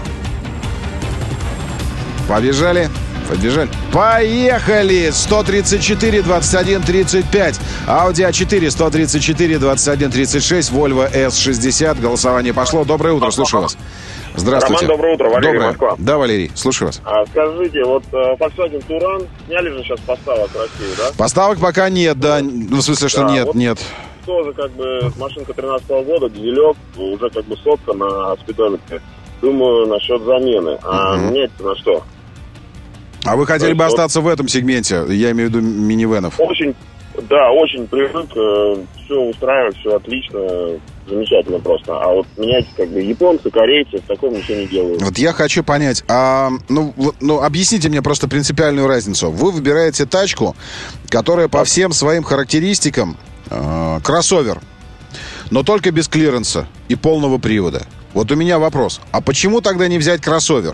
Побежали. Побежали. Поехали! сто тридцать четыре двадцать один тридцать пять. Audi а четыре, сто тридцать четыре двадцать один тридцать шесть, Volvo эс шестьдесят. Голосование пошло. Доброе утро, слушаю вас. Здравствуйте. Роман, доброе утро. Валерий, доброе. Москва. Да, Валерий, слушаю вас. А, скажите, вот Volkswagen Touran сняли же сейчас поставок в Россию, да? Поставок пока нет, да. Ну, в смысле, что да, нет, вот нет. Тоже как бы машинка тринадцатого года, дизелек, уже как бы сотка на спидометре. Думаю, насчет замены. А угу. менять-то на что? А вы хотели То бы есть, остаться вот, в этом сегменте? Я имею в виду минивенов. Очень, да, очень привык. Все устраивает, все отлично, замечательно просто. А вот менять как бы японцы, корейцы, в таком ничего не делают. Вот я хочу понять, а, ну, ну, объясните мне просто принципиальную разницу. Вы выбираете тачку, которая по всем своим характеристикам э, кроссовер, но только без клиренса и полного привода. Вот у меня вопрос. А почему тогда не взять кроссовер?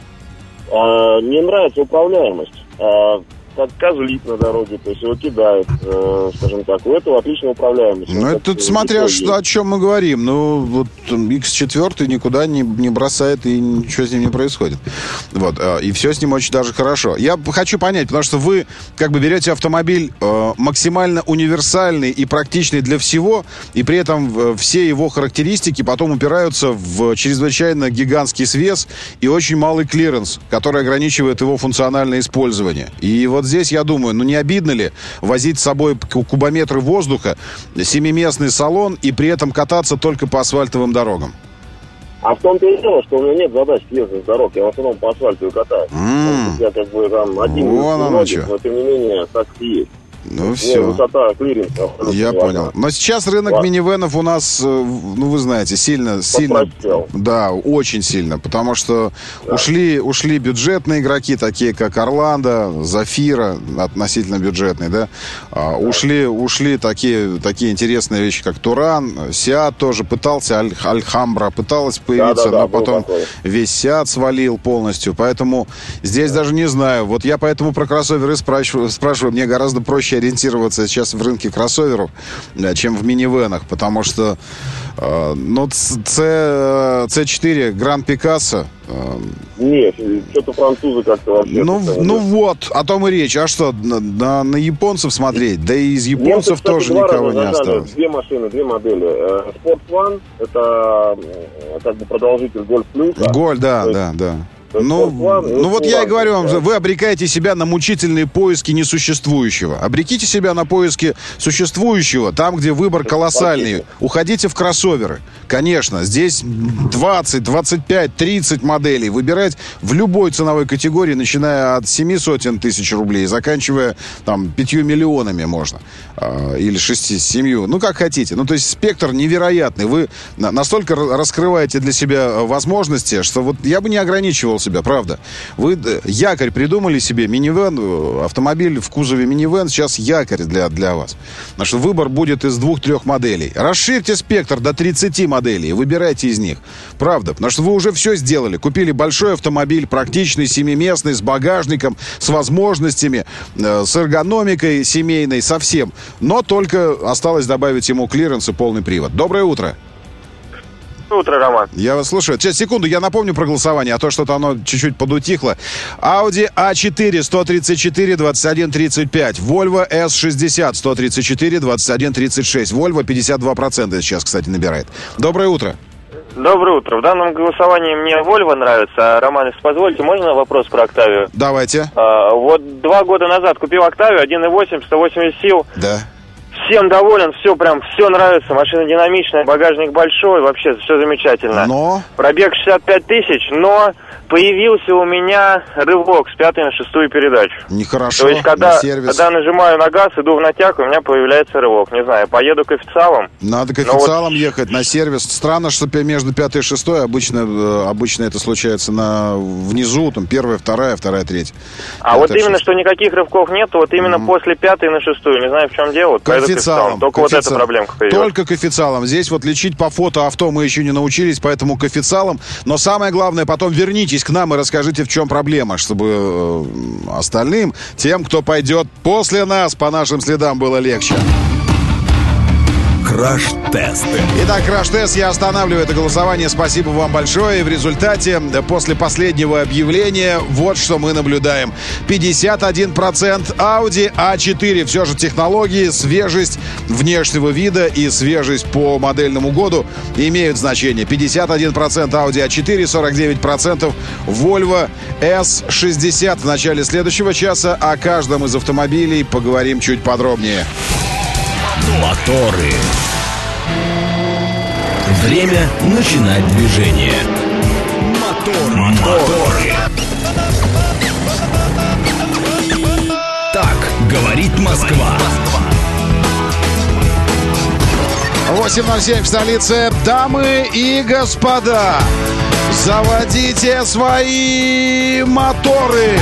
А, мне нравится управляемость. А, как козлит на дороге, то есть его кидает, э, скажем так. У этого отличная управляемость. Ну, это тут смотря что, о чем мы говорим. Ну, вот икс четыре никуда не, не бросает, и ничего с ним не происходит. Вот, э, и все с ним очень даже хорошо. Я хочу понять, потому что вы как бы берете автомобиль э, максимально универсальный и практичный для всего, и при этом э, все его характеристики потом упираются в чрезвычайно гигантский свес и очень малый клиренс, который ограничивает его функциональное использование. И вот здесь, я думаю, ну не обидно ли возить с собой кубометры воздуха, семиместный салон и при этом кататься только по асфальтовым дорогам? А в том-то и дело, что у меня нет задач съездить с дорог, я в основном по асфальту и катаюсь. Mm. Я как бы там один из многих, но тем не менее так и есть. Ну, все. Высота клиренса. Я понял. Но сейчас рынок да. минивенов у нас, ну, вы знаете, сильно, сильно, да, очень сильно, потому что да. ушли, ушли бюджетные игроки, такие как Орландо, Зафира, относительно бюджетные, да, да. Ушли, ушли такие, такие интересные вещи, как Туран, Сиат тоже пытался, Аль, Альхамбра пыталась появиться, да, да, да, но потом весь Сиат свалил полностью, поэтому здесь да. даже не знаю. Вот я поэтому про кроссоверы спрашиваю, спрашиваю, мне гораздо проще ориентироваться сейчас в рынке кроссоверов, чем в минивенах, потому что э, ну, си четыре Гранд Пикассо э, нет, что-то французы как-то вообще... Ну, ну вот, о том и речь. А что, на, на, на японцев смотреть? Да и из японцев Немцы, тоже кстати, никого не осталось. Две машины, две модели. Sport One, это как бы продолжитель Golf Plus. Голь, да, есть, да, да. Ну, ну вот я и говорю вам, вы обрекаете себя на мучительные поиски несуществующего. Обреките себя на поиски существующего, там, где выбор колоссальный. Уходите в кроссоверы. Конечно, здесь двадцать, двадцать пять, тридцать моделей. Выбирать в любой ценовой категории, начиная от семи сотен тысяч рублей, заканчивая там пятью миллионами можно. Или шести, семью. Ну, как хотите. Ну, то есть спектр невероятный. Вы настолько раскрываете для себя возможности, что вот я бы не ограничивал себя, правда. Вы якорь придумали себе, минивэн, автомобиль в кузове минивэн, сейчас якорь для, для вас. Потому что выбор будет из двух-трех моделей. Расширьте спектр до тридцати моделей, выбирайте из них. Правда, потому что вы уже все сделали. Купили большой автомобиль, практичный, семиместный, с багажником, с возможностями, э, с эргономикой семейной, со всем. Но только осталось добавить ему клиренс и полный привод. Доброе утро. Утро, Роман. Я вас слушаю. Сейчас, секунду, я напомню про голосование, а то что-то оно чуть-чуть подутихло. Audi а четыре сто тридцать четыре двадцать один тридцать пять, Volvo эс шестьдесят сто тридцать четыре двадцать один тридцать шесть, Volvo пятьдесят два процента сейчас, кстати, набирает. Доброе утро. Доброе утро. В данном голосовании мне Volvo нравится. Роман, если позволите, можно вопрос про Octavia? Давайте. А, вот два года назад купил Octavia, один и восемь, сто восемьдесят сил. Да. Всем доволен, все прям, все нравится. Машина динамичная, багажник большой, вообще все замечательно. Но? Пробег шестьдесят пять тысяч, но появился у меня рывок с пятой на шестую передачу. Нехорошо. То есть, когда, когда нажимаю на газ, иду в натяг, у меня появляется рывок. Не знаю, поеду к официалам. Надо к официалам вот... ехать на сервис. Странно, что между пятой и шестой обычно, обычно это случается на внизу, там первая, вторая, вторая, третья. А вот именно, что никаких рывков нет, вот именно mm-hmm. после пятой на шестую. Не знаю, в чем дело. К официалам. Только к вот официалам. эта проблемка появилась. Только к официалам. Здесь вот лечить по фото авто мы еще не научились, поэтому к официалам. Но самое главное, потом вернитесь к нам и расскажите, в чем проблема, чтобы э, остальным, тем, кто пойдет после нас, по нашим следам было легче. Краш-тест. Итак, краш-тест. Я останавливаю это голосование. Спасибо вам большое. И в результате, после последнего объявления, вот что мы наблюдаем. пятьдесят один процент Audi а четыре. Все же технологии, свежесть внешнего вида и свежесть по модельному году имеют значение. пятьдесят один процент Audi а четыре, сорок девять процентов Volvo эс шестьдесят. В начале следующего часа о каждом из автомобилей поговорим чуть подробнее. Моторы. Время начинать движение. Мотор, моторы. Так говорит Москва. восемь ноль семь в столице. Дамы и господа, заводите свои моторы.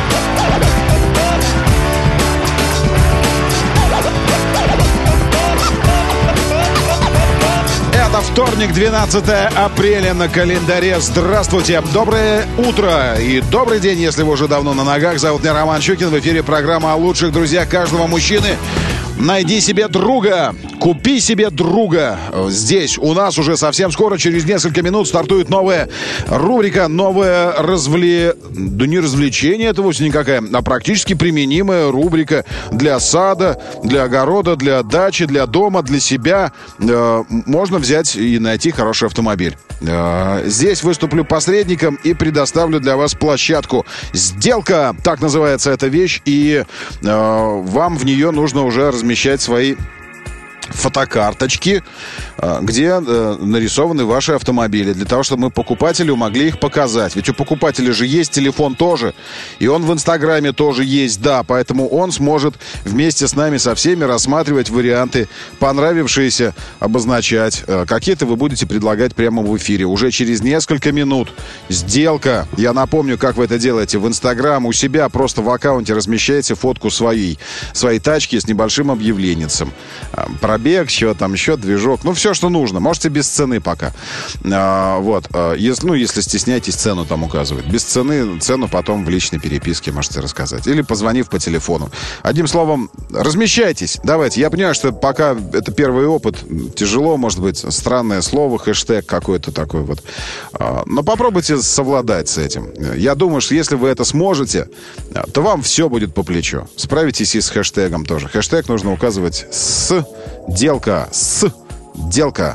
Это вторник, двенадцатое апреля на календаре. Здравствуйте, доброе утро и добрый день, если вы уже давно на ногах. Зовут меня Роман Щукин. В эфире программа о лучших друзьях каждого мужчины. Найди себе друга, купи себе друга. Здесь у нас уже совсем скоро, через несколько минут, стартует новая рубрика, новое развле... Да не развлечение это вовсе никакая, а практически применимая рубрика для сада, для огорода, для дачи, для дома, для себя. Э, можно взять и найти хороший автомобиль. Э, здесь выступлю посредником и предоставлю для вас площадку. Сделка, так называется эта вещь, и э, вам в нее нужно уже размещать свои фотокарточки, где э, нарисованы ваши автомобили, для того, чтобы мы покупателю могли их показать. Ведь у покупателя же есть телефон тоже, и он в Инстаграме тоже есть, да, поэтому он сможет вместе с нами со всеми рассматривать варианты, понравившиеся, обозначать. Э, какие-то вы будете предлагать прямо в эфире. Уже через несколько минут сделка. Я напомню, как вы это делаете. В Инстаграм у себя просто в аккаунте размещаете фотку своей, своей тачки с небольшим объявленицем. Пробег, что там еще, движок. Ну, все, что нужно. Можете без цены пока. А, вот. А, если, ну, если стесняетесь цену там указывать. Без цены, цену потом в личной переписке можете рассказать. Или позвонив по телефону. Одним словом, размещайтесь. Давайте. Я понимаю, что пока это первый опыт. Тяжело, может быть, странное слово, хэштег какой-то такой вот. А, но попробуйте совладать с этим. Я думаю, что если вы это сможете, то вам все будет по плечу. Справитесь и с хэштегом тоже. Хэштег нужно указывать с... Делка, с, делка.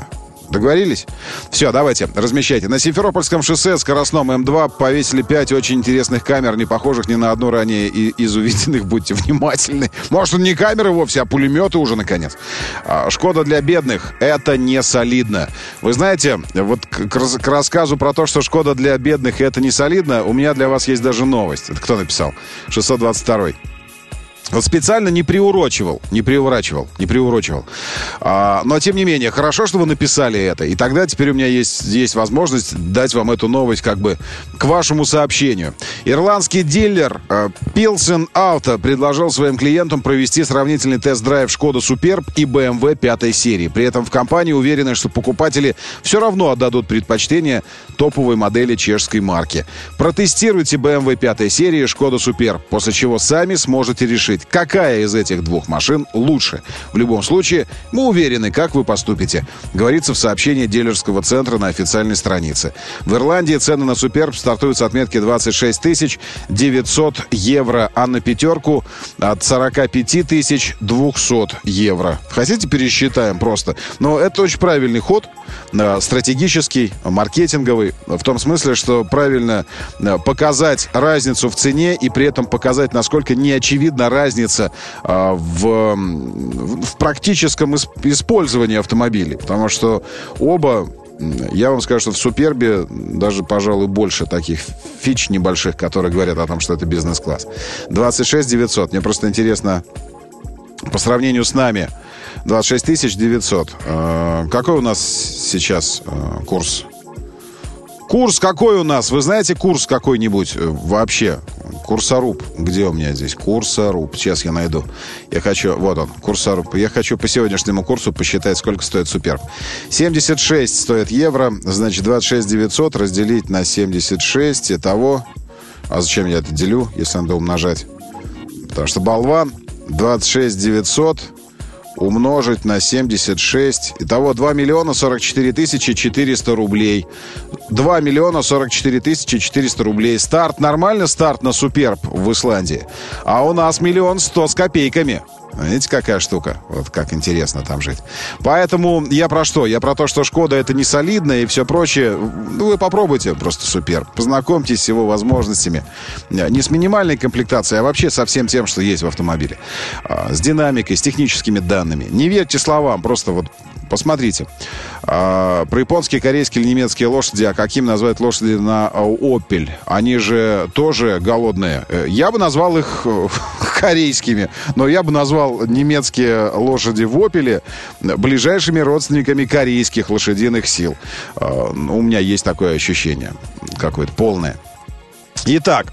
Договорились? Все, давайте, размещайте. На Симферопольском шоссе скоростном эм два повесили пять очень интересных камер, не похожих ни на одну ранее и из увиденных. Будьте внимательны. Может, не камеры вовсе, а пулеметы уже, наконец. Шкода для бедных — это не солидно. Вы знаете, вот к, к рассказу про то, что Шкода для бедных — это не солидно, у меня для вас есть даже новость. Это кто написал? шестьсот двадцать второй. Вот специально не приурочивал, не приурачивал, не приурочивал. А, но, тем не менее, хорошо, что вы написали это. И тогда теперь у меня есть, есть возможность дать вам эту новость как бы к вашему сообщению. Ирландский дилер uh, Pilsen Auto предложил своим клиентам провести сравнительный тест-драйв Шкода Суперб и бэ эм вэ пятой серии. При этом в компании уверены, что покупатели все равно отдадут предпочтение топовой модели чешской марки. Протестируйте бэ эм вэ пятой серии и Шкода Суперб, после чего сами сможете решить, какая из этих двух машин лучше. В любом случае, мы уверены, как вы поступите, говорится в сообщении дилерского центра на официальной странице. В Ирландии цены на Суперб стартуют с отметки двадцать шесть тысяч девятьсот евро, а на пятерку от сорок пять тысяч двести евро. Хотите, пересчитаем просто? Но это очень правильный ход, стратегический, маркетинговый, в том смысле, что правильно показать разницу в цене и при этом показать, насколько неочевидна разница разница а, в, в практическом использовании автомобилей. Потому что оба, я вам скажу, что в Супербе даже, пожалуй, больше таких фич небольших, которые говорят о том, что это бизнес-класс. двадцать шесть девятьсот. Мне просто интересно, по сравнению с нами, двадцать шесть тысяч девятьсот. А, какой у нас сейчас а, курс? Курс какой у нас? Вы знаете курс какой-нибудь вообще? Курсоруб. Где у меня здесь? Курсоруб. Сейчас я найду. Я хочу... Вот он, Курсоруб. Я хочу по сегодняшнему курсу посчитать, сколько стоит Суперб. семьдесят шесть стоит евро. Значит, двадцать шесть девятьсот разделить на семьдесят шесть. Итого... А зачем я это делю, если надо умножать? Потому что болван. двадцать шесть девятьсот умножить на семьдесят шесть. Итого два миллиона сорок четыре тысячи четыреста рублей. два миллиона сорок четыре тысячи четыреста рублей. Старт, нормально старт на Суперб в Исландии. А у нас миллион сто с копейками. Видите, какая штука? Вот как интересно там жить. Поэтому я про что? Я про то, что Шкода — это не солидно и все прочее. Ну, вы попробуйте просто Суперб. Познакомьтесь с его возможностями. Не с минимальной комплектацией, а вообще со всем тем, что есть в автомобиле. С динамикой, с техническими данными. Не верьте словам, просто вот посмотрите. Про японские, корейские или немецкие лошади, а каким назвать лошади на Opel? Они же тоже голодные. Я бы назвал их корейскими, но я бы назвал немецкие лошади в Opel ближайшими родственниками корейских лошадиных сил. У меня есть такое ощущение, какое-то полное. Итак,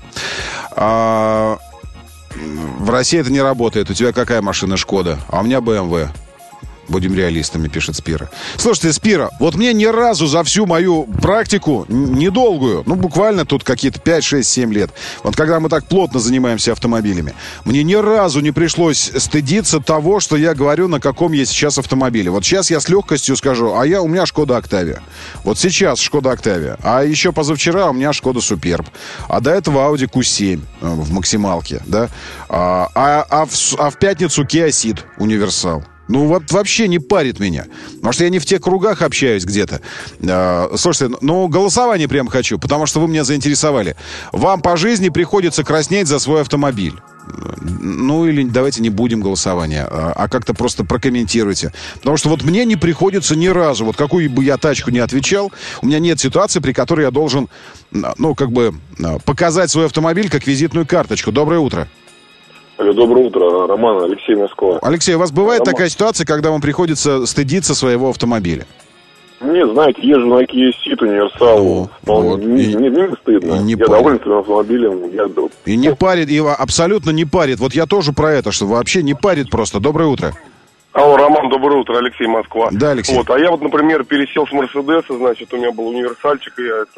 в России это не работает. У тебя какая машина? Шкода, а у меня бэ эм вэ. Будем реалистами, пишет Спира. Слушайте, Спира, вот мне ни разу за всю мою практику, недолгую, ну, буквально тут какие-то пять, шесть, семь лет, вот когда мы так плотно занимаемся автомобилями, мне ни разу не пришлось стыдиться того, что я говорю, на каком я сейчас автомобиле. Вот сейчас я с легкостью скажу, а я, у меня Шкода Октавия. Вот сейчас Шкода Октавия. А еще позавчера у меня Шкода Суперб. А до этого Audi кью семь в максималке, да. А, а, а, в, а в пятницу Kia Ceed универсал. Ну, вот вообще не парит меня. Может, я не в тех кругах общаюсь где-то. Э, слушайте, ну, голосование прям хочу, потому что вы меня заинтересовали. Вам по жизни приходится краснеть за свой автомобиль. Ну, или давайте не будем голосования, а, а как-то просто прокомментируйте. Потому что вот мне не приходится ни разу, вот какую бы я тачку не отвечал, у меня нет ситуации, при которой я должен, ну, как бы, показать свой автомобиль как визитную карточку. Доброе утро. Алло, доброе утро, Роман, Алексей, Москва. Алексей, у вас бывает Роман. такая ситуация, когда вам приходится стыдиться своего автомобиля? Нет, знаете, езжу на Kia Ceed, универсал, но вот. не, не, не стыдно. Не я доволен своим автомобилем. Я... И не парит, и абсолютно не парит. Вот я тоже про это, что вообще не парит просто. Доброе утро. Алло, Роман, доброе утро, Алексей, Москва. Да, Алексей. Вот, а я вот, например, пересел с Мерседеса, значит, у меня был универсальчик, и я, это самое,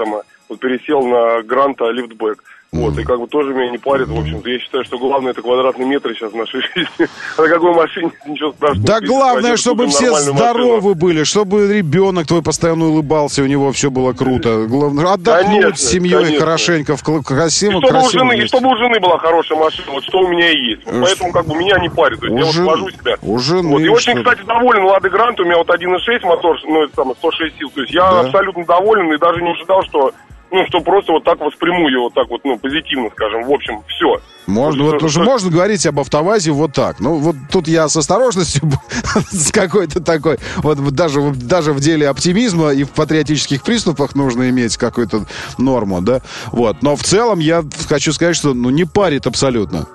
вот пересел на Гранта лифтбэк. Вот, и как бы тоже меня не парит, в общем-то. Я считаю, что главное это квадратный метр сейчас в нашей жизни. На какой машине ничего страшного. Да главное, чтобы все здоровы были, чтобы ребенок твой постоянно улыбался, у него все было круто. Главное, отдохнуть с семьей хорошенько, красиво, красиво. И чтобы у жены была хорошая машина, вот что у меня и есть. Поэтому как бы меня не парит. То есть я вот вожу себя. У жены. Вот. И очень, кстати, доволен Лада Грант. У меня вот один и шесть мотор, ну это самое, сто шесть сил. То есть я абсолютно доволен и даже не ожидал, что ну, что просто вот так восприму его, вот так вот, ну, позитивно, скажем. В общем, все. Можно, вот, уже можно говорить об АвтоВАЗе вот так. Ну, вот тут я с осторожностью, с какой-то такой, вот даже, даже в деле оптимизма и в патриотических приступах нужно иметь какую-то норму, да. Вот. Но в целом я хочу сказать, что, ну, не парит абсолютно.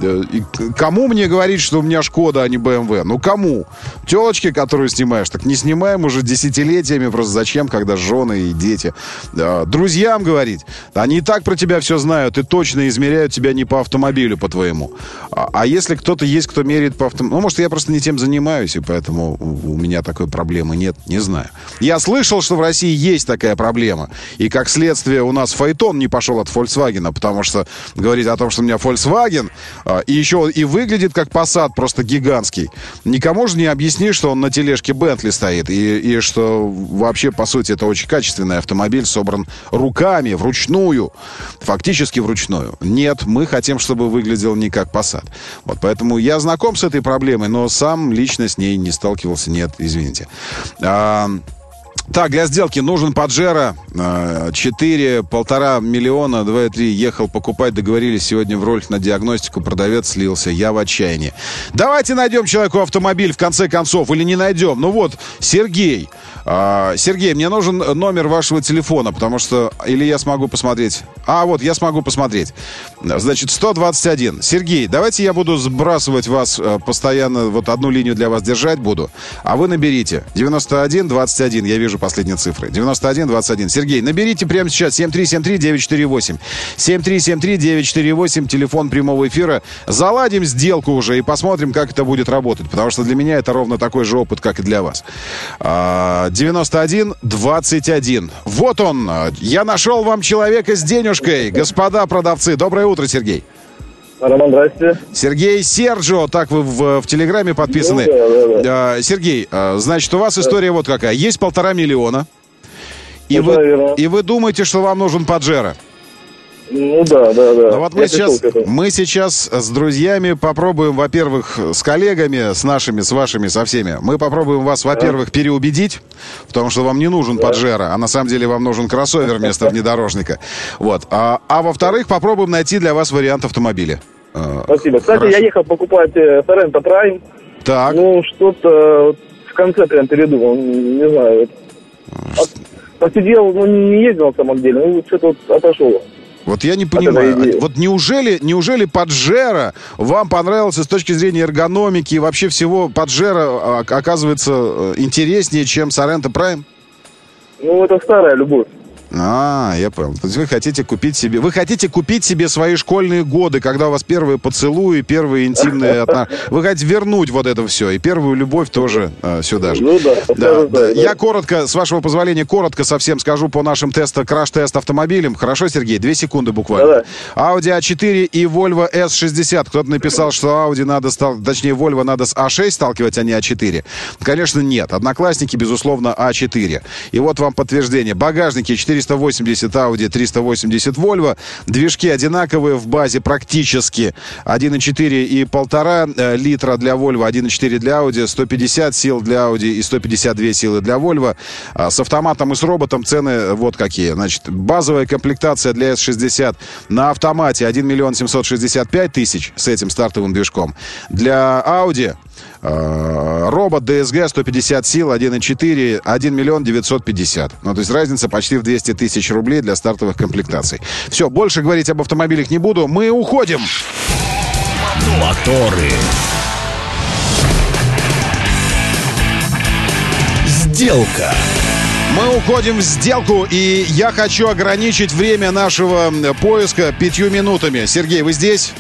И кому мне говорить, что у меня Шкода, а не бэ эм вэ? Ну, кому? Телочки, которую снимаешь, так не снимаем уже десятилетиями. Просто зачем, когда жены и дети? Друзьям говорить. Они и так про тебя все знают и точно измеряют тебя не по автомобилю. Автомобилю по твоему. А, а если кто-то есть, кто меряет по автомобилю... Ну, может, я просто не тем занимаюсь, и поэтому у меня такой проблемы нет, не знаю. Я слышал, что в России есть такая проблема. И, как следствие, у нас Фаэтон не пошел от Volkswagen, потому что говорить о том, что у меня Volkswagen, а, и еще и выглядит как Passat, просто гигантский. Никому же не объяснишь, что он на тележке Bentley стоит, и, и что вообще, по сути, это очень качественный автомобиль, собран руками, вручную. Фактически вручную. Нет, мы хотим, чтобы чтобы выглядел не как Passat. Вот, поэтому я знаком с этой проблемой, но сам лично с ней не сталкивался. Нет, извините. А, так, для сделки нужен Паджеро. четыре, полтора миллиона, два и три. Ехал покупать, договорились сегодня в ролик на диагностику. Продавец слился. Я в отчаянии. Давайте найдем человеку автомобиль в конце концов. Или не найдем. Ну вот, Сергей. А, Сергей, мне нужен номер вашего телефона, потому что... Или я смогу посмотреть... А, вот, я смогу посмотреть. Значит, сто двадцать один. Сергей, давайте я буду сбрасывать вас постоянно, вот одну линию для вас держать буду, а вы наберите девяносто один двадцать один, я вижу последние цифры. девяносто один двадцать один. Сергей, наберите прямо сейчас семь три семь три девять четыре восемь. семь три семь три девять четыре восемь, телефон прямого эфира. Заладим сделку уже и посмотрим, как это будет работать, потому что для меня это ровно такой же опыт, как и для вас. девяносто один двадцать один. Вот он. Я нашел вам человека с денежкой. Господа продавцы, доброе утро, Сергей. Роман, здрасте. Сергей Серджио, так вы в, в Телеграме подписаны. Ну, да, да, да. А, Сергей, а, значит, у вас история вот какая. Есть полтора миллиона, и ну, вы, и вы думаете, что вам нужен Паджеро. Ну да, да, да. Ну вот мы сейчас, мы сейчас с друзьями попробуем, во-первых, с коллегами, с нашими, с вашими, со всеми, мы попробуем вас, во-первых, переубедить в том, что вам не нужен да. Паджеро, а на самом деле вам нужен кроссовер вместо внедорожника. Вот. А, а во-вторых, попробуем найти для вас вариант автомобиля. Спасибо. Кстати, Хорошо. Я ехал покупать Sorento Prime. Так. Ну, что-то в конце прям передумал, не знаю. Посидел, ну, не ездил на самом деле, ну, что-то вот отошел. Вот я не понимаю, вот неужели, неужели Паджеро вам понравился с точки зрения эргономики и вообще всего? Паджеро оказывается интереснее, чем Sorento Prime? Ну, это старая любовь. А, я понял. То есть вы хотите купить себе... Вы хотите купить себе свои школьные годы, когда у вас первые поцелуи, первые интимные отношения. Вы хотите вернуть вот это все. И первую любовь тоже а, сюда же. Ну да. Да, да, да. да. Я коротко, с вашего позволения, коротко совсем скажу по нашим тестам, краш-тест автомобилям. Хорошо, Сергей? Две секунды буквально. Да, да. Audi а четыре и Volvo эс шестьдесят. Кто-то написал, что Audi надо... Стал... Точнее, Volvo надо с а шесть сталкивать, а не а четыре. Конечно, нет. Одноклассники, безусловно, а четыре. И вот вам подтверждение. Багажники четыреста восемьдесят Audi, триста восемьдесят Volvo. Движки одинаковые в базе практически. один и четыре и полтора литра для Volvo, один и четыре для Audi, сто пятьдесят сил для Audi и сто пятьдесят две силы для Volvo. С автоматом и с роботом цены вот какие. Значит, базовая комплектация для эс шестьдесят на автомате один миллион семьсот шестьдесят пять тысяч с этим стартовым движком. Для Audi робот ди эс джи сто пятьдесят сил, один и четыре, один миллион девятьсот пятьдесят. Ну, то есть разница почти в двести тысяч рублей для стартовых комплектаций. Все, больше говорить об автомобилях не буду. Мы уходим. Моторы. Сделка. Мы уходим в сделку, и я хочу ограничить время нашего поиска пятью минутами. Сергей, вы здесь?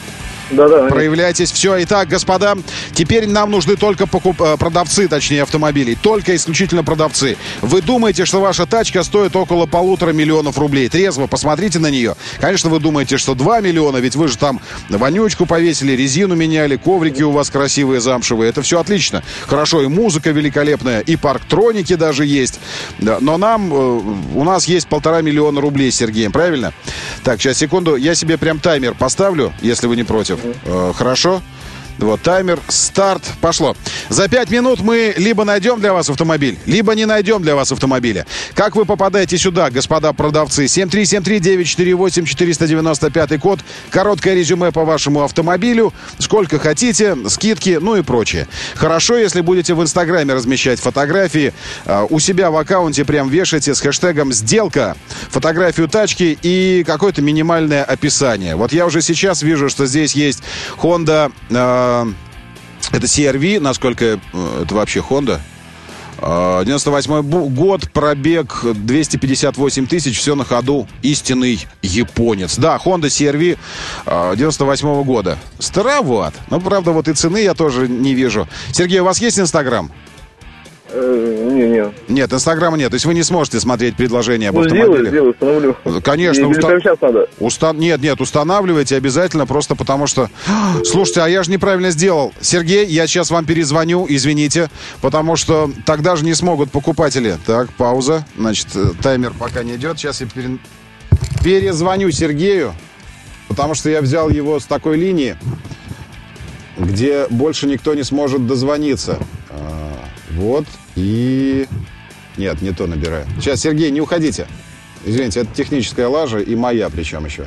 Да, да. Проявляйтесь. Все. Итак, господа, теперь нам нужны только покуп... продавцы, точнее, автомобилей. Только исключительно продавцы. Вы думаете, что ваша тачка стоит около полутора миллионов рублей. Трезво посмотрите на нее. Конечно, вы думаете, что два миллиона, ведь вы же там вонючку повесили, резину меняли, коврики у вас красивые, замшевые. Это все отлично. Хорошо, и музыка великолепная, и парктроники даже есть. Но нам, у нас есть полтора миллиона рублей с Сергеем, правильно? Так, сейчас, секунду. Я себе прям таймер поставлю, если вы не против. Э, хорошо? Вот, таймер, старт, пошло. За пять минут мы либо найдем для вас автомобиль, либо не найдем для вас автомобиля. Как вы попадаете сюда, господа продавцы? семь три семь три девять четыре восемь четыреста девяносто пятый код. Короткое резюме по вашему автомобилю. Сколько хотите, скидки, ну и прочее. Хорошо, если будете в Инстаграме размещать фотографии. Э, у себя в аккаунте прям вешайте с хэштегом «Сделка» фотографию тачки и какое-то минимальное описание. Вот я уже сейчас вижу, что здесь есть Honda... Э, это си ар ви, насколько это вообще Honda. девяносто восьмой год, пробег двести пятьдесят восемь тысяч, все на ходу, истинный японец. Да, Honda си ар ви девяносто восьмого года. Староват. Но, правда, вот и цены я тоже не вижу. Сергей, у вас есть Инстаграм? Не, не. Нет, Инстаграма нет. То есть вы не сможете смотреть предложения об ну, автомобиле. Сделаю, сделаю, установлю. Конечно. Уста... Прямо сейчас надо. Уста... Нет, нет, устанавливайте обязательно, просто потому что... Слушайте, а я же неправильно сделал. Сергей, я сейчас вам перезвоню, извините, потому что тогда же не смогут покупатели. Так, пауза. Значит, таймер пока не идет. Сейчас я пере... перезвоню Сергею, потому что я взял его с такой линии, где больше никто не сможет дозвониться. Вот, и... Нет, не то набираю. Сейчас, Сергей, не уходите. Извините, это техническая лажа, и моя причем еще.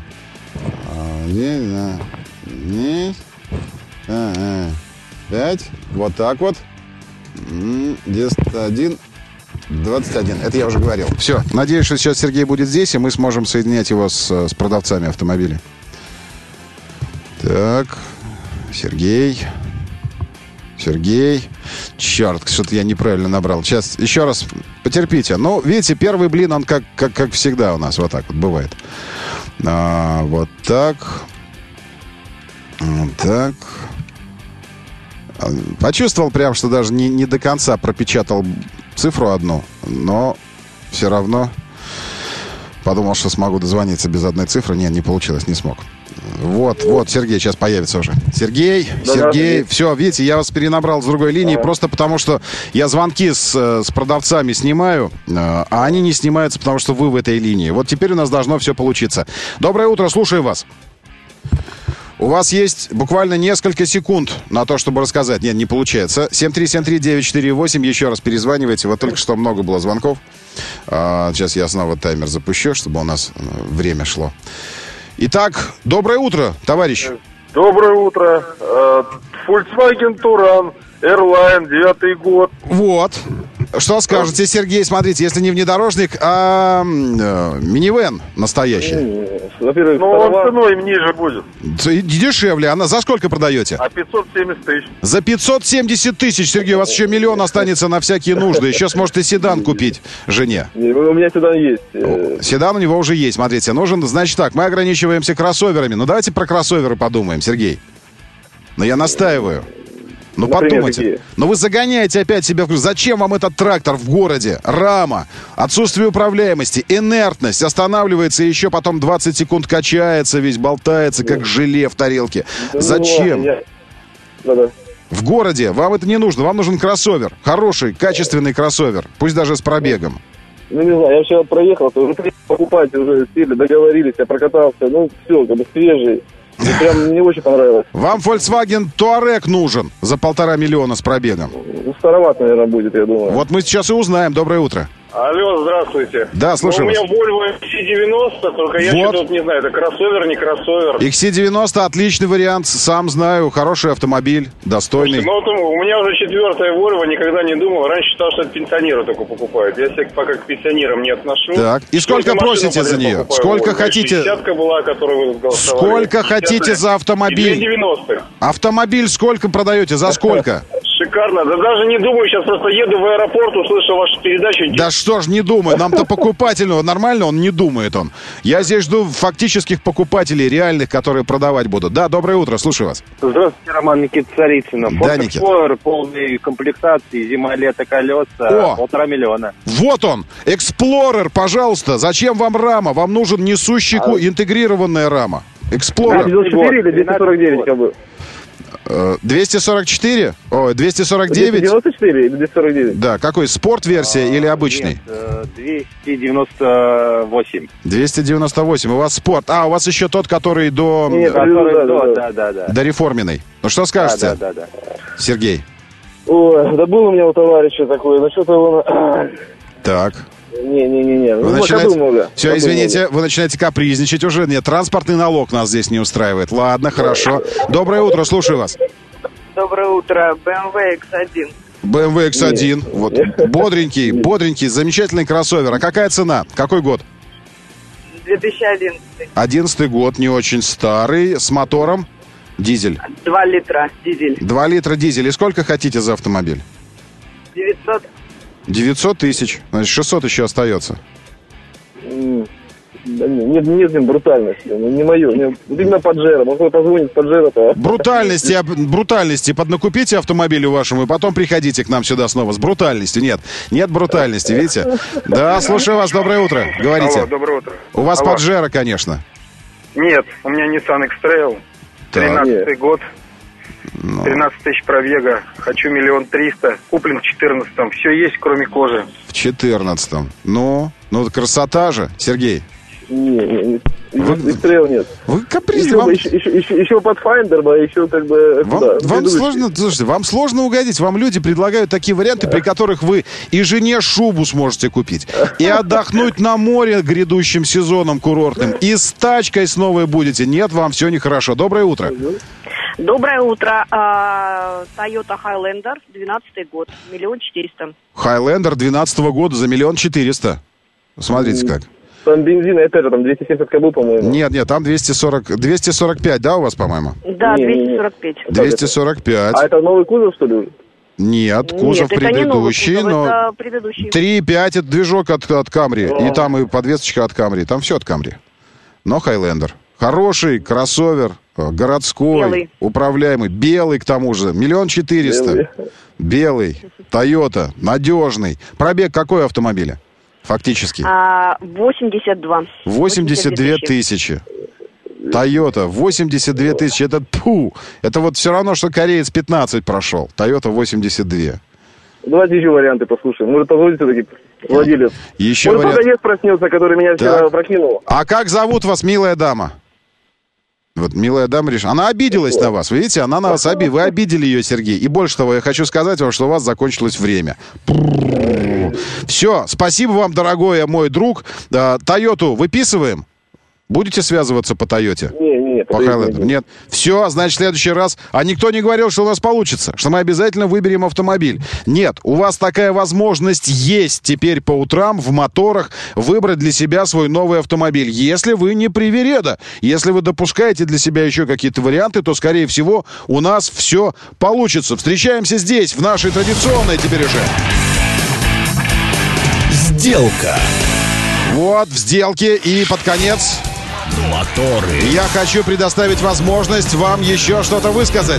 Пять. Вот так вот. девяносто один. двадцать один. Это я уже говорил. Все. Надеюсь, что сейчас Сергей будет здесь, и мы сможем соединять его с, с продавцами автомобилей. Так. Сергей... Сергей. Черт, что-то я неправильно набрал. Сейчас еще раз потерпите. Ну, видите, первый блин, он как, как, как всегда у нас вот так вот бывает. А, вот так. Вот так. Почувствовал прям, что даже не, не до конца пропечатал цифру одну, но все равно подумал, что смогу дозвониться без одной цифры. Нет, не получилось, не смог. Вот, вот, Сергей сейчас появится уже. Сергей, да, Сергей, да, все, видите, я вас перенабрал с другой линии, ага. Просто потому что я звонки с, с продавцами снимаю, а они не снимаются, потому что вы в этой линии. Вот теперь у нас должно все получиться. Доброе утро, слушаю вас. У вас есть буквально несколько секунд на то, чтобы рассказать. Нет, не получается. семь три семь три девять четыре восемь, еще раз перезванивайте. Вот только что много было звонков. А, сейчас я снова таймер запущу, чтобы у нас время шло. Итак, доброе утро, товарищ. Доброе утро. Volkswagen Touran, Airline, девятый год. Вот. Что скажете, Сергей? Смотрите, если не внедорожник, а э, минивэн настоящий. Во-первых, ну, он ценой ниже будет. Дешевле. Она за сколько продаете? А пятьсот семьдесят тысяч. За пятьсот семьдесят тысяч, Сергей, у вас еще миллион останется на всякие нужды. Еще сможете седан купить жене. У меня седан есть. Седан у него уже есть, смотрите. Нужен, значит так, мы ограничиваемся кроссоверами. Ну, давайте про кроссоверы подумаем, Сергей. Но я настаиваю. Ну, например, подумайте. Какие? Но вы загоняете опять себя в... Зачем вам этот трактор в городе? Рама, отсутствие управляемости, инертность. Останавливается и еще потом двадцать секунд качается, весь болтается, как желе в тарелке. Да, зачем? Я... Да-да. В городе вам это не нужно. Вам нужен кроссовер. Хороший, качественный кроссовер. Пусть даже с пробегом. Ну, не знаю, я вчера проехал, уже приехал покупать, уже сели, договорились, я прокатался. Ну, все, как бы свежий. Мне прям не очень понравилось. Вам Volkswagen Touareg нужен за полтора миллиона с пробегом? Староват, наверное, будет, я думаю. Вот мы сейчас и узнаем. Доброе утро. Алло, здравствуйте. Да, слушаю ну, вас. У меня Volvo икс си девяносто, только я вот. что-то не знаю, это кроссовер, не кроссовер. икс си девяносто отличный вариант, сам знаю, хороший автомобиль, достойный. Слушайте, ну вот у меня уже четвертая Volvo, никогда не думал, раньше считал, что это пенсионеры только покупают. Я себя пока к пенсионерам не отношу. Так, и сколько просите за нее? Покупаю. Сколько Volvo. хотите? шестидесятка была, которую вы голосовали. Сколько хотите за автомобиль? две девяносто. Автомобиль сколько продаете? За сколько? Шикарно. Да даже не думаю, сейчас просто еду в аэропорт, услышал вашу передачу. Да что ж не думаю, нам-то покупательного нормально, он не думает он. Я здесь жду фактических покупателей, реальных, которые продавать будут. Да, доброе утро, слушаю вас. Здравствуйте, Роман, Никита Царицына. Да, Никита. Explorer, полной комплектации, зима-лето, колеса, О! полтора миллиона. Вот он, Explorer, пожалуйста. Зачем вам рама? Вам нужен несущий, а... интегрированная рама. Explorer. двести четыре или двести сорок девять, как бы? двести сорок четыре? Ой, двести сорок девять? двести девяносто четыре или двести сорок девять? Да, какой, спорт-версия а, или обычный? Нет, двести девяносто восемь. двести девяносто восемь, у вас спорт. А, у вас еще тот, который до... Нет, который да, до, да, да, да. До реформенной. Ну, что скажете, да, да, да, да. Сергей? Ой, да был у меня у товарища такой, ну что-то он... Так... Не-не-не, вы ну, начинаете... много. Все, Подумал. Извините, вы начинаете капризничать уже. Нет, транспортный налог нас здесь не устраивает. Ладно, хорошо. Доброе утро, слушаю вас. Доброе утро, бэ эм вэ икс один. бэ эм вэ икс один, вот, бодренький, бодренький, замечательный кроссовер. А какая цена? Какой год? две тысячи одиннадцатый. Одиннадцатый год, не очень старый, с мотором, дизель. Два литра дизель. Два литра дизель. И сколько хотите за автомобиль? девятьсот. девятьсот тысяч, значит, шестьсот еще остается. Да нет, нет, нет брутальности, ну, не мое. Мне, именно Паджеро, может, позвонить Паджеро-то. Брутальности, брутальности, поднакупите автомобилю вашему и потом приходите к нам сюда снова. С брутальностью. Нет, нет брутальности, видите? Да, слушаю вас, доброе утро. Говорите. Алло, доброе утро. У вас Алло. Паджеро, конечно. Нет, у меня Nissan X-Trail, тринадцатый год. Ну. тринадцать тысяч пробега, хочу миллион триста, куплен в четырнадцатом, все есть, кроме кожи. В четырнадцатом. Ну, ну красота же, Сергей. Не, не, не. X-Trail нет. Вы капризны. Еще, вам... еще, еще, еще, еще Pathfinder, а еще как бы... Вам, да, вам сложно, слушайте, вам сложно угодить. Вам люди предлагают такие варианты, при которых вы и жене шубу сможете купить, и отдохнуть на море грядущим сезоном курортным, и с тачкой с новой будете. Нет, вам все нехорошо. Доброе утро. Доброе утро. Toyota Highlander, двенадцатый год, миллион четыреста. Highlander двенадцатого года за миллион четыреста. Смотрите как. Там бензин, это же там двести семьдесят кобыл, по-моему. Нет, нет, там двести сорок, двести сорок пять, да, у вас, по-моему? Да, двести сорок пять. двести сорок пять. А это новый кузов, что ли? Нет, кузов Нет, предыдущий, это не новый кузов, но... это предыдущий. три и пять это движок от, от Camry. О. И там и подвесочка от Camry. Там все от Camry. Но Highlander. Хороший кроссовер, городской, белый. Управляемый, белый к тому же. Миллион четыреста. Белый. Toyota, надежный. Пробег какой автомобиля? Фактически. А, восемьдесят два. восемьдесят две тысячи. Toyota, восемьдесят две тысячи. Это, пу, это вот все равно, что кореец пятнадцать прошел. Toyota восемьдесят два. Давайте еще варианты послушаем. Может, позволите все-таки владелец? Еще Может, вариант... продавец проснется, который меня вчера Так. прокинул. А как зовут вас, милая дама? Вот милая дама решила. Она обиделась на вас. Вы видите, она на вас обидела. Вы обидели ее, Сергей. И больше того, я хочу сказать вам, что у вас закончилось время. Все, спасибо вам, дорогой мой друг. Тойоту выписываем? Будете связываться по Тойоте? Не, не, по Хайлендеру? Нет. Все, значит, в следующий раз. А никто не говорил, что у нас получится, что мы обязательно выберем автомобиль. Нет, у вас такая возможность есть теперь по утрам в моторах выбрать для себя свой новый автомобиль. Если вы не привереда, если вы допускаете для себя еще какие-то варианты, то, скорее всего, у нас все получится. Встречаемся здесь, в нашей традиционной теперь уже сделка. Вот, в сделке и под конец... Моторы. Я хочу предоставить возможность вам еще что-то высказать.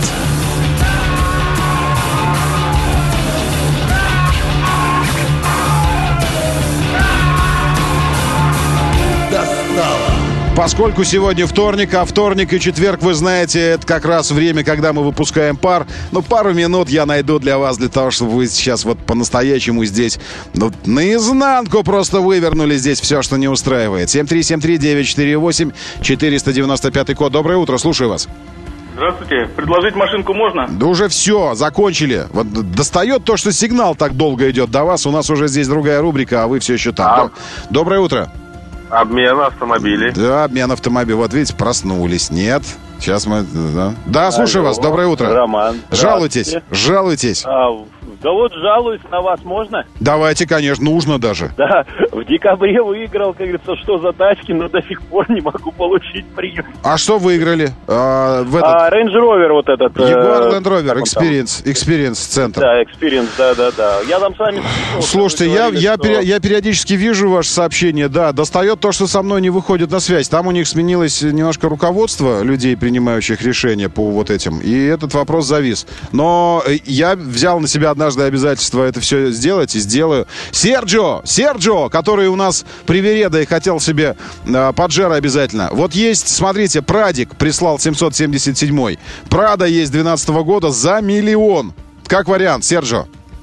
Поскольку сегодня вторник, а вторник и четверг, вы знаете, это как раз время, когда мы выпускаем пар. Ну, пару минут я найду для вас, для того, чтобы вы сейчас вот по-настоящему здесь, ну, наизнанку просто вывернули здесь все, что не устраивает. семь три семь три девять четыре восемь четыреста девяносто пятый код. Доброе утро, слушаю вас. Здравствуйте. Предложить машинку можно? Да уже все, закончили. Вот достает то, что сигнал так долго идет до вас. У нас уже здесь другая рубрика, а вы все еще там. А... Доброе утро. Обмен автомобилей. Да, обмен автомобилей. Вот видите, проснулись. Нет. Сейчас мы... Да, да слушаю Алло. вас. Доброе утро. Роман. Жалуйтесь. Жалуйтесь. А, в Да вот жалуюсь на вас, можно? Давайте, конечно, нужно даже. Да, в декабре выиграл, как говорится, что за тачки, но до сих пор не могу получить приз. А что выиграли? А, в этот... а, Range Rover вот этот. Jaguar Land Rover, Experience, Experience центр. Да, Experience, да-да-да. Я там с вами... Слушайте, я, я, что... пере, я периодически вижу ваше сообщение, да, достает то, что со мной не выходит на связь. Там у них сменилось немножко руководство людей, принимающих решения по вот этим, и этот вопрос завис. Но я взял на себя однажды обязательство это все сделать и сделаю. Серджио, Серджио, который у нас привереда и хотел себе э, Паджеро обязательно. Вот есть, смотрите, Прадик прислал семьсот семьдесят седьмой. Прада есть двенадцатого года за миллион. Как вариант, Серджио?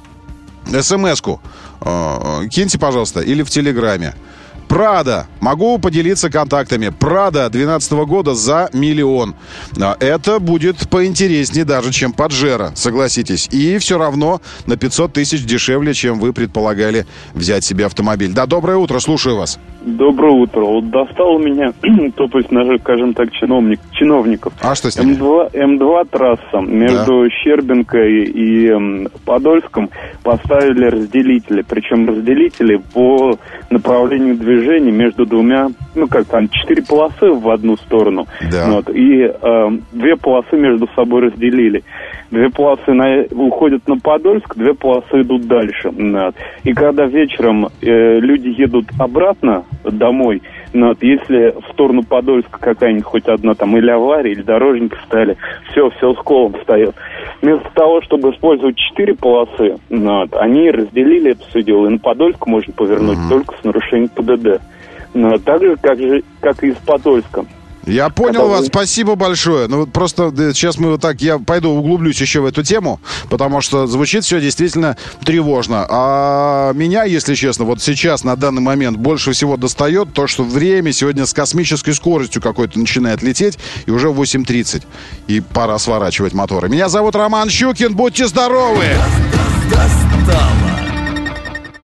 СМС-ку э, киньте, пожалуйста, или в Телеграме. Прада. Могу поделиться контактами. Прада двенадцатого года за миллион. Это будет поинтереснее даже, чем Паджеро, согласитесь. И все равно на пятьсот тысяч дешевле, чем вы предполагали взять себе автомобиль. Да, доброе утро, слушаю вас. Доброе утро. Вот достал у меня топость, скажем так, чиновник, чиновников. А что с ними? эм два, эм два трасса между да. Щербинкой и эм, Подольском поставили разделители. Причем разделители по направлению движения между двумя, ну как там, четыре полосы в одну сторону. Да. Вот, и э, две полосы между собой разделили. Две полосы на, уходят на Подольск, две полосы идут дальше. Вот. И когда вечером э, люди едут обратно домой, вот, если в сторону Подольска какая-нибудь хоть одна там или авария, или дорожники встали, все, все с колом встает. Вместо того, чтобы использовать четыре полосы, вот, они разделили это все дело, и на Подольск можно повернуть mm-hmm. только с нарушением ПДД. Но так же, как же, как и из Подольска. Я понял Когда вас, вы... спасибо большое. Ну, просто сейчас мы вот так, я пойду углублюсь еще в эту тему, потому что звучит все действительно тревожно. А меня, если честно, вот сейчас, на данный момент, больше всего достает то, что время сегодня с космической скоростью какой-то начинает лететь, и уже восемь тридцать, и пора сворачивать моторы. Меня зовут Роман Щукин, будьте здоровы! Достал.